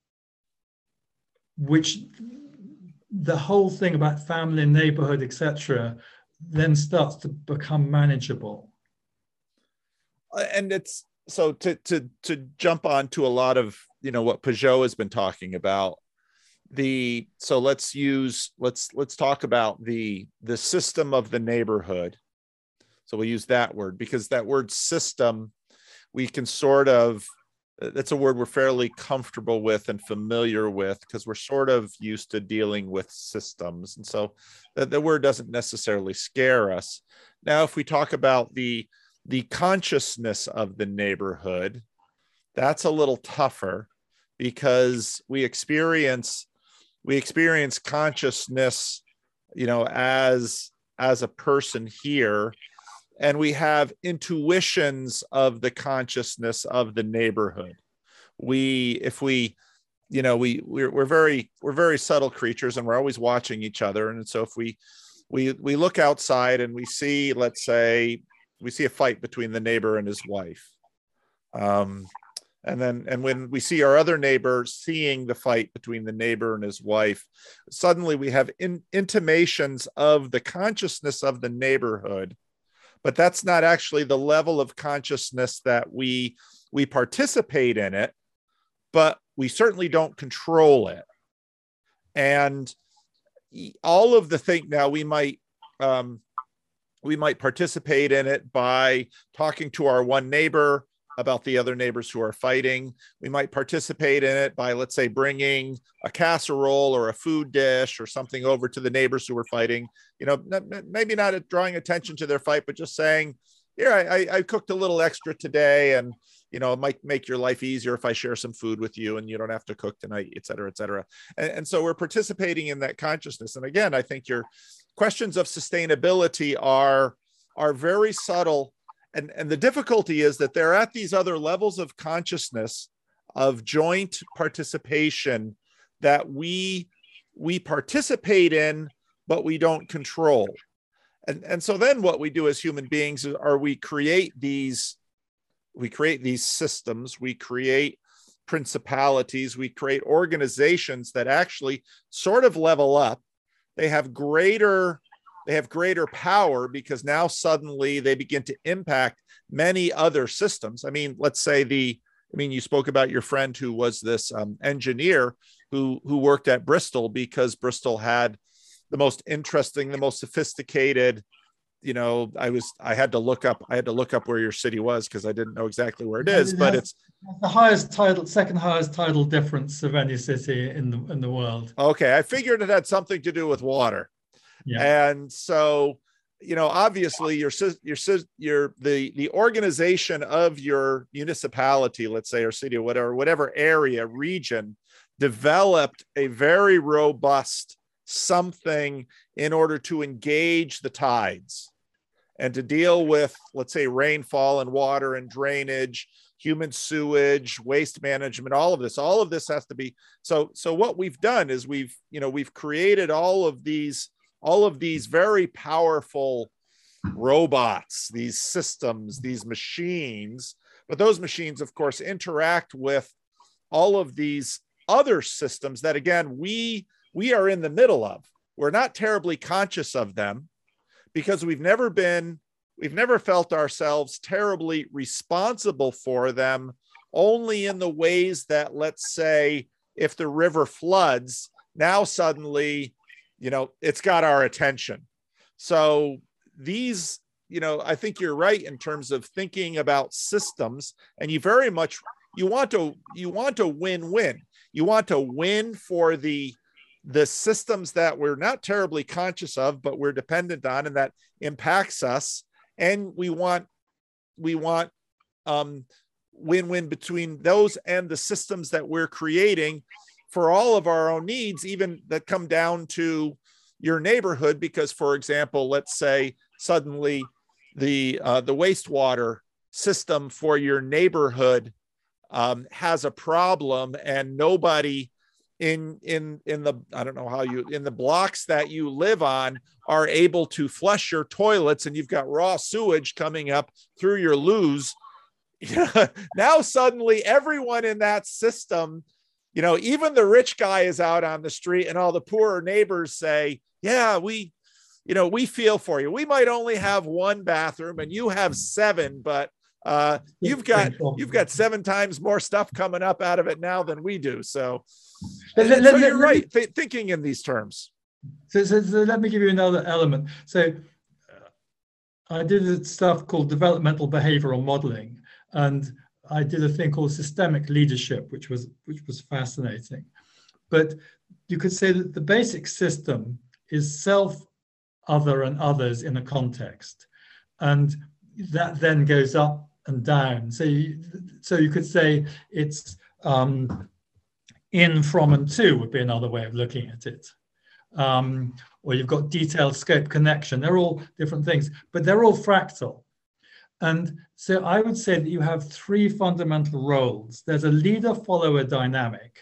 which the whole thing about family, neighborhood, et cetera, then starts to become manageable. And it's so to to to jump on to a lot of, you know, what Pageau has been talking about. The so let's use let's let's talk about the the system of the neighborhood. So we'll use that word, because that word system, we can sort of, that's a word we're fairly comfortable with and familiar with, because we're sort of used to dealing with systems. And so the, the word doesn't necessarily scare us. Now, if we talk about the, the consciousness of the neighborhood, that's a little tougher, because we experience, we experience consciousness, you know, as, as a person here. And we have intuitions of the consciousness of the neighborhood. We, if we, you know, we we're, we're very we're very subtle creatures, and we're always watching each other. And so if we we we look outside and we see, let's say, we see a fight between the neighbor and his wife, um, and then and when we see our other neighbor seeing the fight between the neighbor and his wife, suddenly we have in, intimations of the consciousness of the neighborhood. But that's not actually the level of consciousness that we we participate in it, but we certainly don't control it. And all of the thing now, we might um, we might participate in it by talking to our one neighbor about the other neighbors who are fighting. We might participate in it by, let's say, bringing a casserole or a food dish or something over to the neighbors who are fighting, you know, maybe not drawing attention to their fight, but just saying, here, I, I cooked a little extra today, and, you know, it might make your life easier if I share some food with you and you don't have to cook tonight, et cetera, et cetera. And, and so we're participating in that consciousness. And again, I think your questions of sustainability are, are very subtle. And, and the difficulty is that they're at these other levels of consciousness, of joint participation, that we, we participate in, but we don't control. And, and so then what we do as human beings is, are we create these, we create these systems, we create principalities, we create organizations that actually sort of level up. They have greater They have greater power, because now suddenly they begin to impact many other systems. I mean, let's say the, I mean, you spoke about your friend who was this um, engineer who, who worked at Bristol, because Bristol had the most interesting, the most sophisticated, you know, I was, I had to look up, I had to look up where your city was, because I didn't know exactly where it is, it but has, it's the highest title, second highest tidal difference of any city in the, in the world. Okay. I figured it had something to do with water. Yeah. And so, you know, obviously your, your, your, the, the organization of your municipality, let's say, or city, or whatever, whatever area, region, developed a very robust something in order to engage the tides. and to deal with, let's say, rainfall and water and drainage, human sewage, waste management, all of this, all of this has to be, so, so what we've done is we've, you know, we've created all of these, all of these very powerful robots, these systems, these machines, but those machines, of course, interact with all of these other systems that, again, we, we are in the middle of. We're not terribly conscious of them because we've never been, we've never felt ourselves terribly responsible for them, only in the ways that, let's say, if the river floods, now suddenly, you know, it's got our attention. So these, you know, I think you're right in terms of thinking about systems, and you very much, you want to, you want to win-win. You want to win for the, the systems that we're not terribly conscious of, but we're dependent on, and that impacts us. And we want, we want um, win-win between those and the systems that we're creating for all of our own needs, even that come down to your neighborhood. Because, for example, let's say suddenly the uh, the wastewater system for your neighborhood um, has a problem, and nobody in in in the, I don't know how you, in the blocks that you live on are able to flush your toilets, and you've got raw sewage coming up through your loos. Now suddenly everyone in that system, you know, even the rich guy is out on the street, and all the poorer neighbors say, yeah, we, you know, we feel for you. We might only have one bathroom and you have seven, but uh, you've got, you've got seven times more stuff coming up out of it now than we do. So, let, let, let, so let, you're let right, me, th thinking in these terms. So, so, so let me give you another element. So uh, I did stuff called developmental behavioral modeling, and I did a thing called systemic leadership, which was, which was fascinating. But you could say that the basic system is self, other, and others in a context. And that then goes up and down. So you, so you could say it's um, in, from, and to would be another way of looking at it. Um, or you've got detailed scope connection. They're all different things, but they're all fractal. And so I would say that you have three fundamental roles. There's a leader-follower dynamic,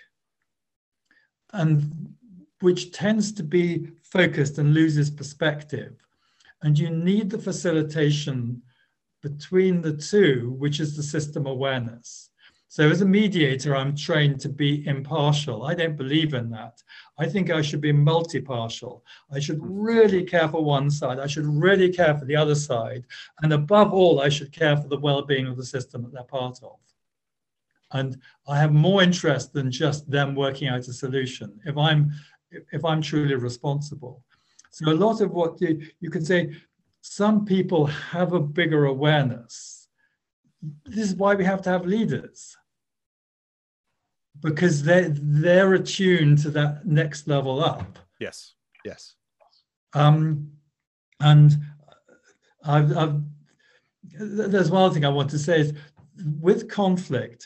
and which tends to be focused and loses perspective. And you need the facilitation between the two, which is the system awareness. So as a mediator, I'm trained to be impartial. I don't believe in that. I think I should be multi-partial. I should really care for one side. I should really care for the other side. And above all, I should care for the well-being of the system that they're part of. And I have more interest than just them working out a solution if I'm, if I'm truly responsible. So a lot of what you, you can say, some people have a bigger awareness. This is why we have to have leaders, because they're, they're attuned to that next level up. Yes, yes. Um, and I've, I've, there's one other thing I want to say is, with conflict,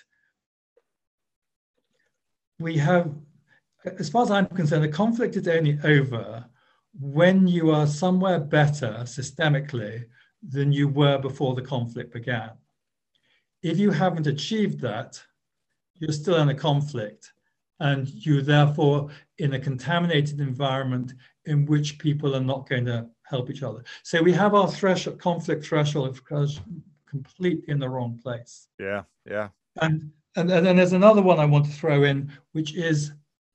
we have, as far as I'm concerned, the conflict is only over when you are somewhere better systemically than you were before the conflict began. If you haven't achieved that, you're still in a conflict, and you're therefore in a contaminated environment in which people are not going to help each other. So we have our threshold, conflict threshold completely in the wrong place. Yeah, yeah. And, and, and then there's another one I want to throw in, which is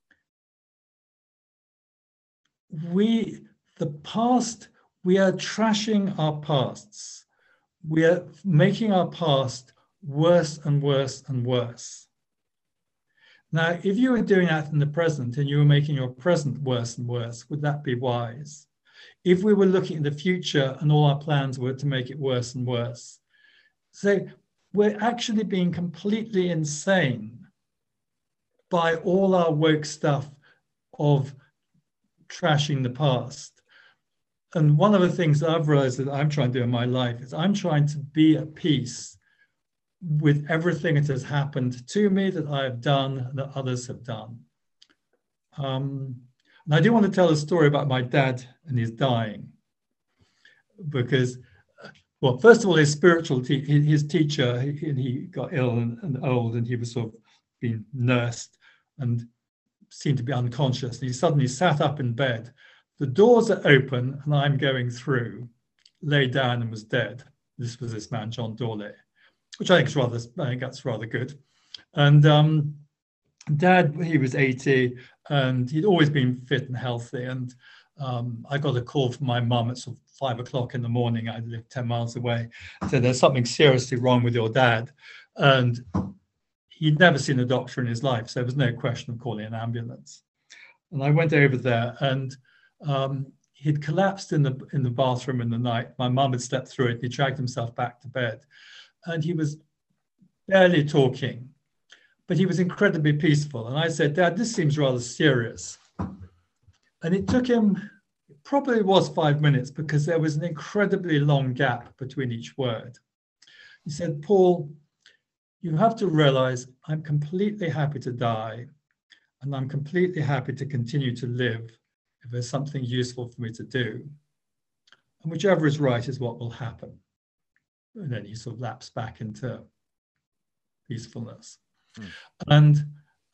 we, the past, we are trashing our pasts. We are making our past worse and worse and worse. Now, if you were doing that in the present and you were making your present worse and worse, would that be wise? If we were looking at the future and all our plans were to make it worse and worse. So we're actually being completely insane by all our woke stuff of trashing the past. And one of the things that I've realized that I'm trying to do in my life is I'm trying to be at peace with everything that has happened to me, that I have done, that others have done. Um, and I do want to tell a story about my dad and his dying, because well, first of all, his spiritual, te- his teacher, he, he got ill and, and old, and he was sort of being nursed and seemed to be unconscious. And he suddenly sat up in bed. The doors are open, and I'm going through, lay down and was dead. This was this man, John Dawley, which I think is rather, I think that's rather good. And um, Dad, he was eighty, and he'd always been fit and healthy. And um, I got a call from my mum at sort of five o'clock in the morning. I lived ten miles away. Said, there's something seriously wrong with your dad. And he'd never seen a doctor in his life, so there was no question of calling an ambulance. And I went over there, and um, he'd collapsed in the in the bathroom in the night. My mum had slept through it. He dragged himself back to bed, and he was barely talking, but he was incredibly peaceful. And I said, Dad, this seems rather serious. And it took him, it probably was five minutes because there was an incredibly long gap between each word. He said, Paul, you have to realize I'm completely happy to die, and I'm completely happy to continue to live if there's something useful for me to do. And whichever is right is what will happen. And then he sort of lapsed back into peacefulness. Hmm. And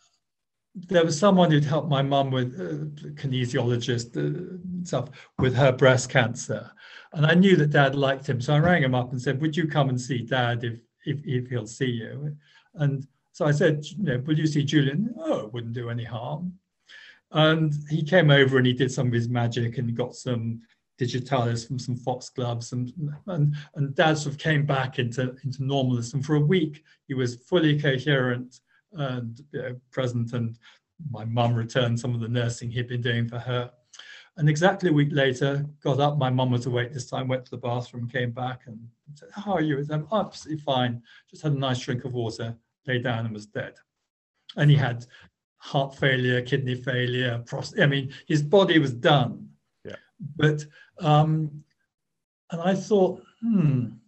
there was someone who'd helped my mum with uh, kinesiologist uh, stuff with her breast cancer. And I knew that Dad liked him. So I rang him up and said, would you come and see Dad if, if, if he'll see you? And so I said, you know, will you see Julian? Oh, it wouldn't do any harm. And he came over and he did some of his magic and got some digitalis from some foxgloves, and, and and Dad sort of came back into, into normalness. And for a week, he was fully coherent and you know, present. And my mum returned some of the nursing he'd been doing for her. And exactly a week later, got up, my mum was awake this time, went to the bathroom, came back and said, how are you? I'm absolutely fine. Just had a nice drink of water, lay down and was dead. And he had heart failure, kidney failure, prost- I mean, his body was done. Yeah. But, um, and I thought, hmm, it'd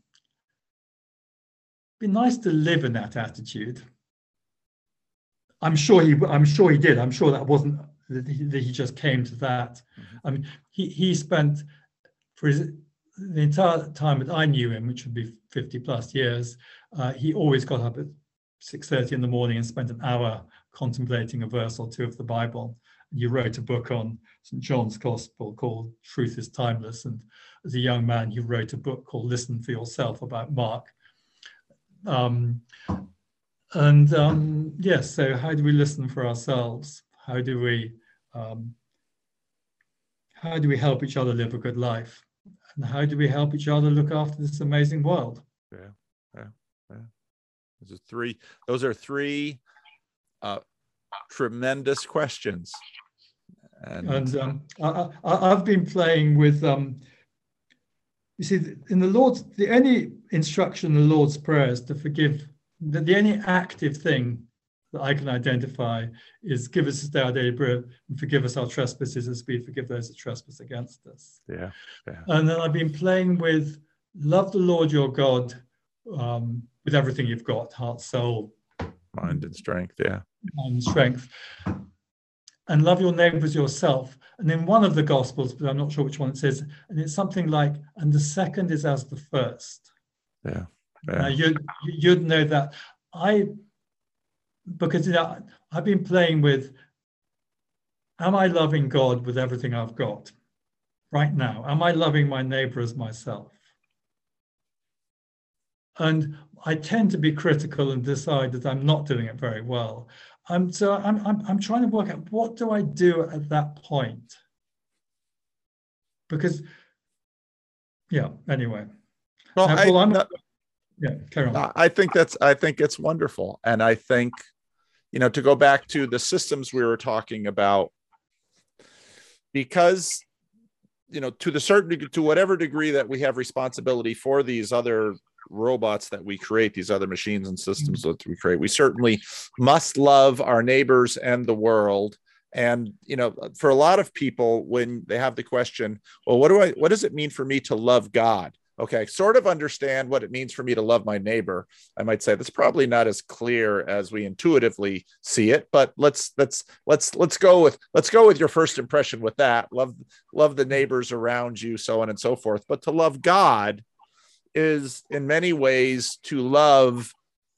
be nice to live in that attitude. I'm sure he, I'm sure he did. I'm sure that wasn't, that he, that he just came to that. Mm-hmm. I mean, he, he spent, for his, the entire time that I knew him, which would be fifty plus years, uh, he always got up at six thirty in the morning and spent an hour contemplating a verse or two of the Bible. And he wrote a book on Saint John's Gospel called Truth is Timeless. And as a young man, he wrote a book called Listen for Yourself about Mark. Um, and um, yes, so how do we listen for ourselves? How do we, um, how do we help each other live a good life? And how do we help each other look after this amazing world? Yeah, yeah, yeah. Those are three, those are three uh, tremendous questions. And, and um, I, I, I've been playing with, um, you see, in the Lord's, the only instruction in the Lord's Prayer is to forgive, the, the only active thing that I can identify is give us this day our daily bread and forgive us our trespasses as we forgive those that trespass against us. Yeah, yeah. And then I've been playing with love the Lord your God um, with everything you've got, heart, soul, mind and strength, yeah. Mind and strength. And love your neighbor as yourself. And in one of the Gospels, but I'm not sure which one it says, and it's something like, and the second is as the first. Yeah. yeah. Now you'd, you'd know that. I, because you know, I've been playing with, am I loving God with everything I've got right now? Am I loving my neighbor as myself? And I tend to be critical and decide that I'm not doing it very well. Um, so I'm, I'm, I'm trying to work out, what do I do at that point? Because, yeah, anyway. Well, now, I, Paul, I'm, no, yeah, carry on. I think that's, I think it's wonderful. And I think, you know, to go back to the systems we were talking about, because, you know, to the certain degree, to whatever degree that we have responsibility for these other robots that we create, these other machines and systems that we create, we certainly must love our neighbors and the world. And, you know, for a lot of people, when they have the question, well, what do I, what does it mean for me to love God? Okay, sort of understand what it means for me to love my neighbor. I might say that's probably not as clear as we intuitively see it, but let's let's let's let's go with let's go with your first impression with that. Love love the neighbors around you, so on and so forth. But to love God is in many ways to love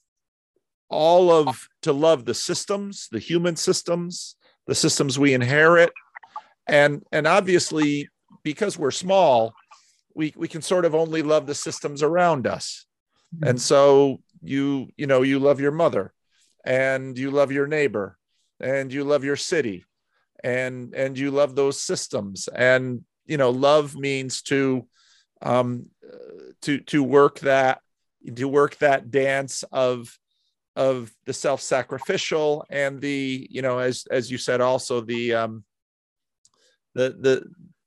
all of, to love the systems, the human systems, the systems we inherit. And, and obviously, because we're small, we, we can sort of only love the systems around us. Mm-hmm. And so you, you know, you love your mother, and you love your neighbor, and you love your city, and, and you love those systems. And, you know, love means to, um, to, to work that, to work that dance of, of the self-sacrificial and the, you know, as, as you said, also the, um, the, the,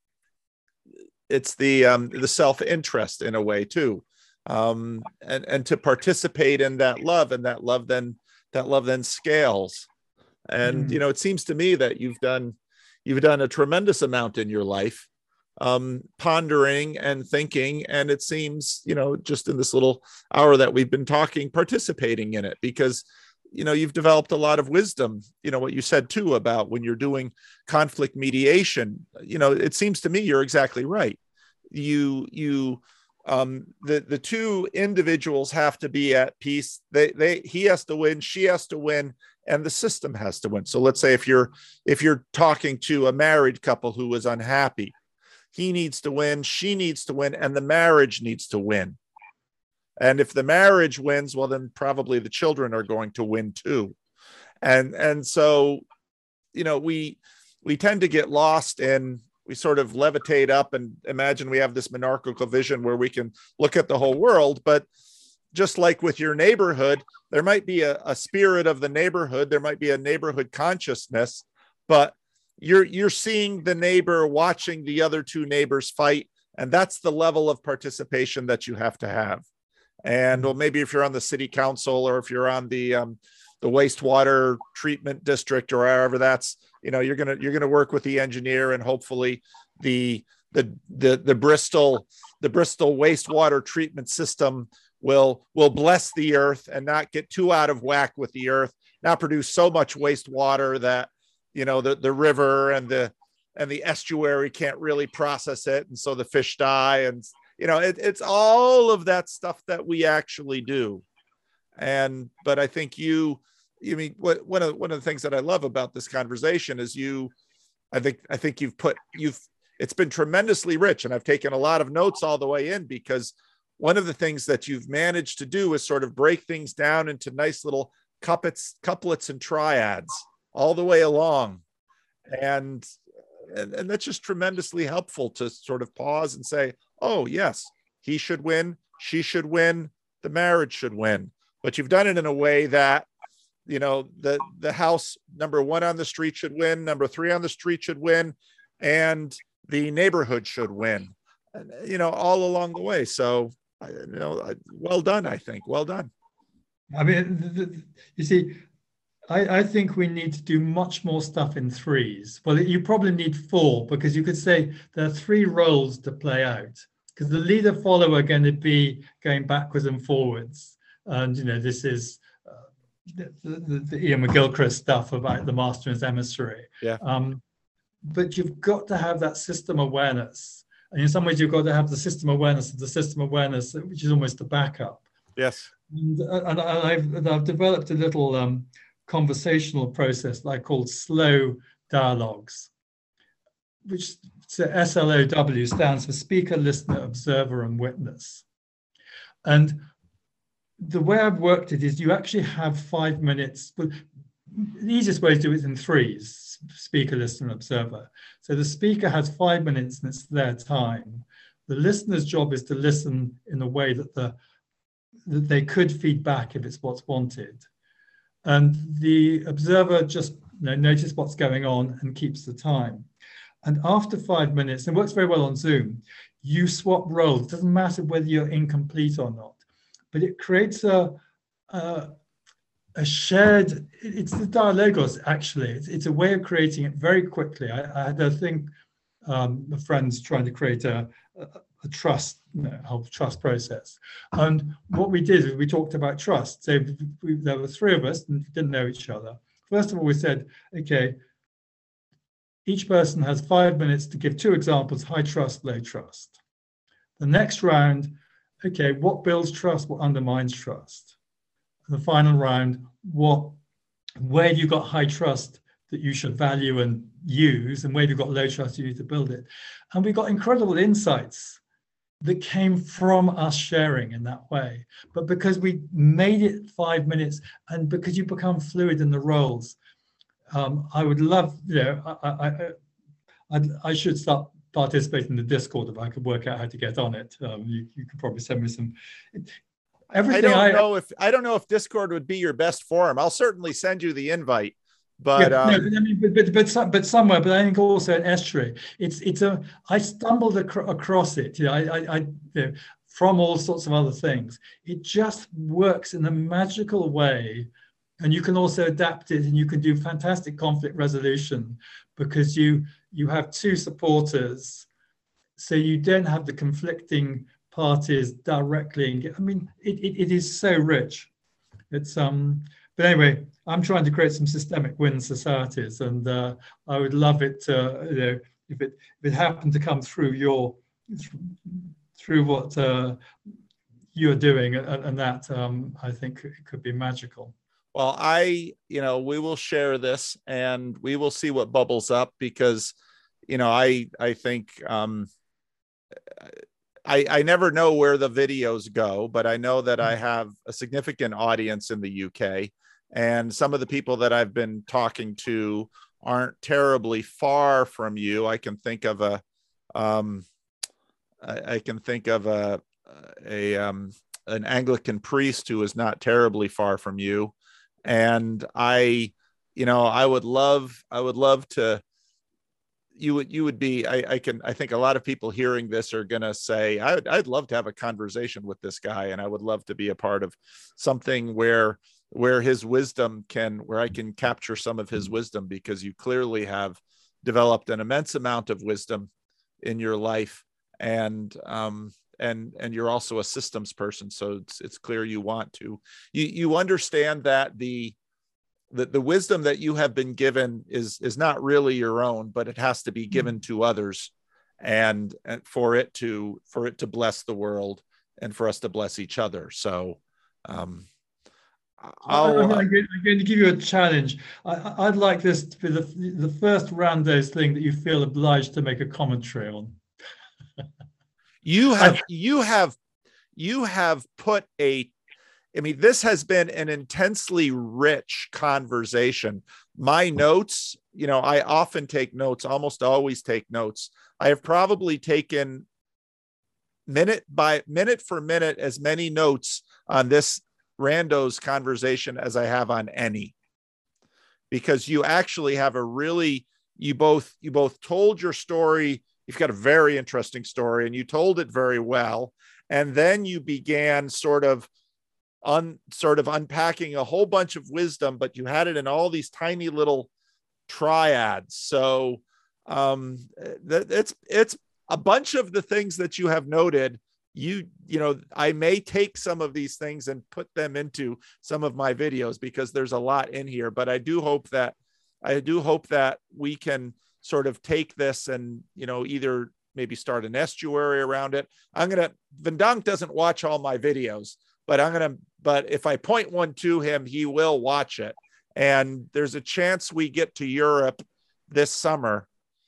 it's the, um, the self-interest in a way too. Um, and, and to participate in that love, and that love then, that love then scales. And, mm. you know, it seems to me that you've done, you've done a tremendous amount in your life, um, pondering and thinking. And it seems, you know, just in this little hour that we've been talking, participating in it, because, you know, you've developed a lot of wisdom. You know, what you said too about when you're doing conflict mediation, you know, it seems to me you're exactly right. You, you, um, the, the two individuals have to be at peace. They, they, he has to win, she has to win, and the system has to win. So let's say if you're, if you're talking to a married couple who is unhappy, he needs to win, she needs to win, and the marriage needs to win. And if the marriage wins, well, then probably the children are going to win too. And, and so, you know, we, we tend to get lost in, we sort of levitate up and imagine we have this monarchical vision where we can look at the whole world. But just like with your neighborhood, there might be a, a spirit of the neighborhood, there might be a neighborhood consciousness, but you're, you're seeing the neighbor watching the other two neighbors fight. And that's the level of participation that you have to have. And well, maybe if you're on the city council, or if you're on the, um, the wastewater treatment district, or wherever that's, you know, you're going to, you're going to work with the engineer, and hopefully the, the, the, the Bristol, the Bristol wastewater treatment system will, will bless the earth and not get too out of whack with the earth, not produce so much wastewater that, you know, the, the river and the, and the estuary can't really process it. And so the fish die. And, you know, it, it's all of that stuff that we actually do. And, but I think you, you mean, what, one of, one of the things that I love about this conversation is you, I think, I think you've put, you've, it's been tremendously rich, and I've taken a lot of notes all the way in, because one of the things that you've managed to do is sort of break things down into nice little couplets, couplets and triads all the way along. And, and, and that's just tremendously helpful to sort of pause and say, oh yes, he should win, she should win, the marriage should win. But you've done it in a way that, you know, the, the house number one on the street should win, number three on the street should win, and the neighborhood should win, and, you know, all along the way. So, you know, well done, I think, well done. I mean, the, the, you see, I, I think we need to do much more stuff in threes. Well, you probably need four, because you could say there are three roles to play out, because the leader follower are going to be going backwards and forwards. And, you know, this is uh, the, the, the Iain McGilchrist stuff about the master and his emissary. Yeah. Um, but you've got to have that system awareness. And in some ways, you've got to have the system awareness of the system awareness, which is almost a backup. Yes. And, and I've, and I've developed a little um, conversational process that I call slow dialogues, which so S L O W stands for speaker, listener, observer, and witness. And the way I've worked it is you actually have five minutes. Well, the easiest way to do it is in threes: speaker, listener, and observer. So the speaker has five minutes and it's their time. The listener's job is to listen in a way that, the, that they could feed back if it's what's wanted. And the observer just, you know, notices what's going on and keeps the time. And after five minutes, and it works very well on Zoom, you swap roles. It doesn't matter whether you're incomplete or not, but it creates a, a, a shared, it's the dialogos actually. It's, it's a way of creating it very quickly. I, I had a thing, um, my friends trying to create a, a, a trust, you know, whole trust process. And what we did is we talked about trust. So we, there were three of us and didn't know each other. First of all, we said, okay, each person has five minutes to give two examples: high trust, low trust. The next round, okay, what builds trust, what undermines trust? The final round, what, where have you got high trust that you should value and use, and where have you got low trust you need to build it? And we got incredible insights that came from us sharing in that way. But because we made it five minutes and because you become fluid in the roles, um, I would love, you know, I, I, I, I should start participating in the Discord if I could work out how to get on it. Um, you, you could probably send me some. Everything I don't I, know if I don't know if Discord would be your best forum. I'll certainly send you the invite. But, yeah, um, no, but I mean, but but but, but somewhere. But I think also an estuary. It's it's a. I stumbled ac across it. You know, I I, I you know, from all sorts of other things. It just works in a magical way, and you can also adapt it, and you can do fantastic conflict resolution because you you have two supporters, so you don't have the conflicting parties directly. And I mean, it, it it is so rich. It's um. But anyway, I'm trying to create some systemic win societies, and uh, I would love it to, you know, if it if it happened to come through your through what uh, you're doing, and, and that um, I think it could be magical. Well, I, you know, we will share this, and we will see what bubbles up because, you know, I I think um, I I never know where the videos go, but I know that I have a significant audience in the U K. And some of the people that I've been talking to aren't terribly far from you. I can think of a, um, I, I can think of a, a um, an Anglican priest who is not terribly far from you. And I, you know, I would love, I would love to. You would, you would be. I, I can. I think a lot of people hearing this are going to say, I would, I'd love to have a conversation with this guy, and I would love to be a part of something where. where his wisdom can, where I can capture some of his wisdom, because you clearly have developed an immense amount of wisdom in your life. And, um, and, and you're also a systems person. So it's, it's clear you want to, you, you understand that the, the, the wisdom that you have been given is, is not really your own, but it has to be given to others, and, and for it to, for it to bless the world and for us to bless each other. So, um, I'll, I'm, going to, I'm going to give you a challenge. I, I'd like this to be the, the first Randos thing that you feel obliged to make a commentary on. You have, you have, you have put a, I mean, this has been an intensely rich conversation. My notes, you know, I often take notes, almost always take notes. I have probably taken minute by minute for minute as many notes on this Randos conversation as I have on any, because you actually have a really, you both, you both told your story. You've got a very interesting story, and you told it very well. And then you began sort of un sort of unpacking a whole bunch of wisdom, but you had it in all these tiny little triads. So um, it's, it's a bunch of the things that you have noted. You, you know, I may take some of these things and put them into some of my videos because there's a lot in here, but I do hope that, I do hope that we can sort of take this and, you know, either maybe start an estuary around it. I'm going to, Vendonk doesn't watch all my videos, but I'm going to, but if I point one to him, he will watch it. And there's a chance we get to Europe this summer.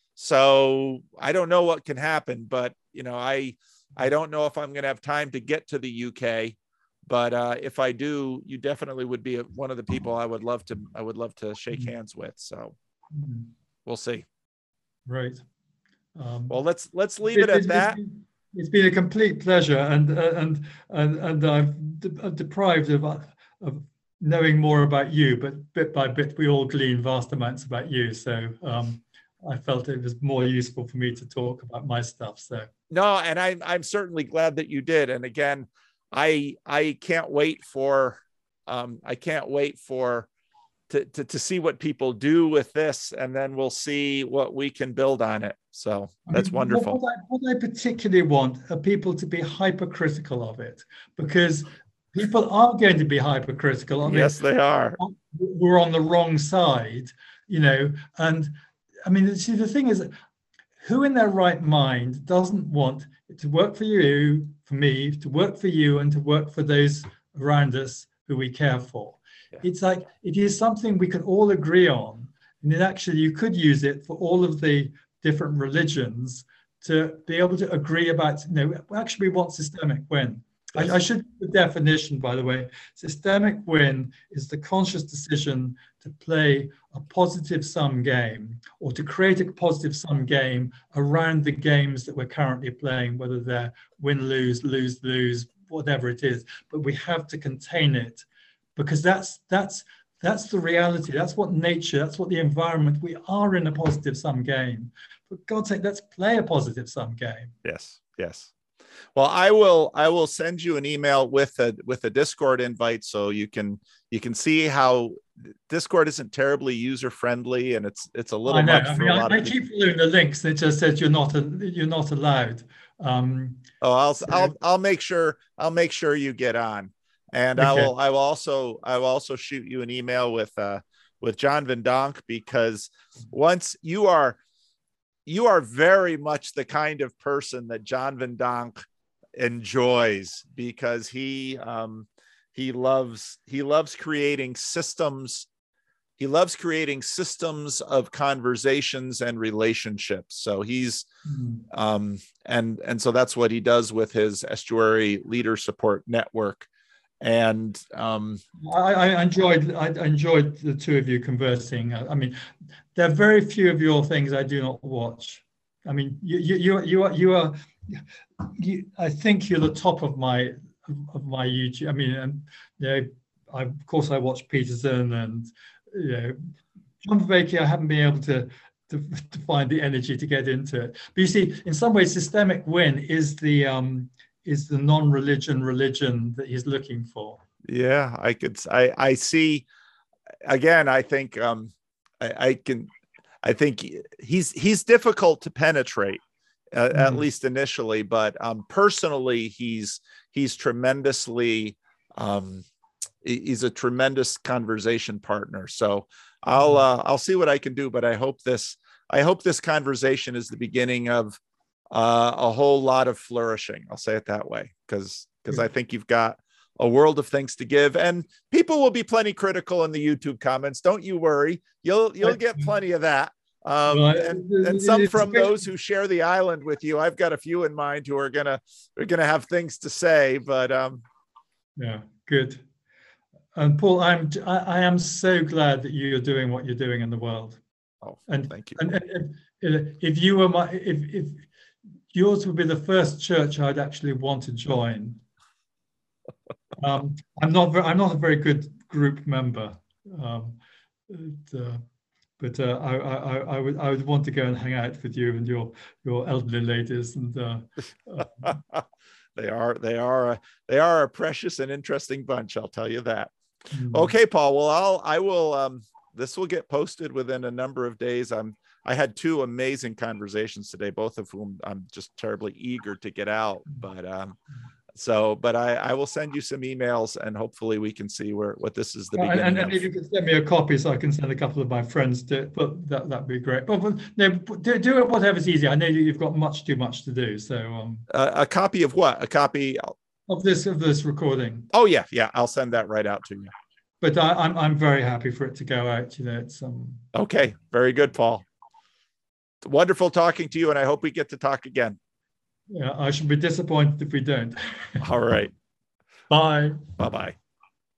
So I don't know what can happen, but, you know, I, I don't know if I'm going to have time to get to the U K, but uh, if I do, you definitely would be one of the people I would love to, I would love to shake hands with. So we'll see. Right. Um, well, let's, let's leave it, it at that. It's been a complete pleasure, and uh, and and and I've de deprived of of knowing more about you, but bit by bit we all glean vast amounts about you. So um, I felt it was more useful for me to talk about my stuff. So no, and I'm I'm certainly glad that you did. And again, I I can't wait for um, I can't wait for to, to to see what people do with this, and then we'll see what we can build on it. So that's I mean, wonderful. What I, what I particularly want are people to be hypercritical of it, because people are going to be hypercritical of yes, it. Yes, they are. We're on the wrong side, you know. And I mean, see, the thing is, who in their right mind doesn't want it to work for you, for me, to work for you, and to work for those around us who we care for? Yeah. It's like it is something we can all agree on, and then actually you could use it for all of the different religions to be able to agree about, you know, actually we want systemic win. Yes. I, I should give the definition, by the way. Systemic win is the conscious decision to play a positive sum game, or to create a positive sum game around the games that we're currently playing, whether they're win, lose, lose, lose, whatever it is. But we have to contain it, because that's that's that's the reality. That's what nature, that's what the environment, we are in a positive sum game. For God's sake, let's play a positive sum game. Yes, yes. Well, I will I will send you an email with a with a Discord invite, so you can you can see how Discord isn't terribly user friendly, and it's it's a little I know. much I for mean, a I, lot I of people. keep following the links. It just says you're not a, you're not allowed. Um, Oh, I'll so, I'll I'll make sure I'll make sure you get on, and I okay. will I will also I will also shoot you an email with uh with John Van Donk, because once you are you are very much the kind of person that John Van Donk enjoys, because he um he loves he loves creating systems he loves creating systems of conversations and relationships. So he's Mm. um and and so that's what he does with his Estuary Leader Support Network. And um I, I enjoyed I enjoyed the two of you conversing. I, I mean, there are very few of your things I do not watch. I mean, you you you, you are you are you, I think you're the top of my of my YouTube. I mean, and you know, I, of course I watch Peterson and you know John Vervaeke. I haven't been able to, to to find the energy to get into it. But you see, in some ways, systemic win is the um is the non-religion religion that he's looking for. Yeah, I could I I see again. I think um I, I can I think he's he's difficult to penetrate. Uh, Mm. at least initially, but um, personally, he's he's tremendously um, he's a tremendous conversation partner. So I'll uh, I'll see what I can do, but I hope this I hope this conversation is the beginning of uh, a whole lot of flourishing. I'll say it that way, because because I think you've got a world of things to give, and people will be plenty critical in the YouTube comments. Don't you worry, you'll you'll get plenty of that. Um, Well, and, it- and some it's from great. those who share the island with you. I've got a few in mind who are gonna are gonna have things to say, but um, Yeah, good. And Paul, I'm I, I am so glad that you're doing what you're doing in the world. oh, And thank you. and, and if, if you were my if if yours would be the first church I'd actually want to join. Um, I'm not very, I'm not a very good group member, um, but, uh, but uh, I, I I would I would want to go and hang out with you and your your elderly ladies and. Uh, uh, they are they are a, they are a precious and interesting bunch. I'll tell you that. mm. Okay, Paul. Well, I'll I will. Um, this will get posted within a number of days. I'm I had two amazing conversations today, both of whom I'm just terribly eager to get out. But um, so, but I, I will send you some emails, and hopefully we can see where what this is the And, beginning and, of. and if you could send me a copy so I can send a couple of my friends to it, but that that'd be great. But, but no, do, do it whatever's easy. I know you've got much too much to do. So um, Uh, a copy of what? A copy? of this of this recording. Oh yeah, yeah. I'll send that right out to you. But I, I'm I'm very happy for it to go out. You know, it's um. Okay, very good, Paul. Wonderful talking to you, and I hope we get to talk again. Yeah, I should be disappointed if we don't. All right. Bye. Bye-bye.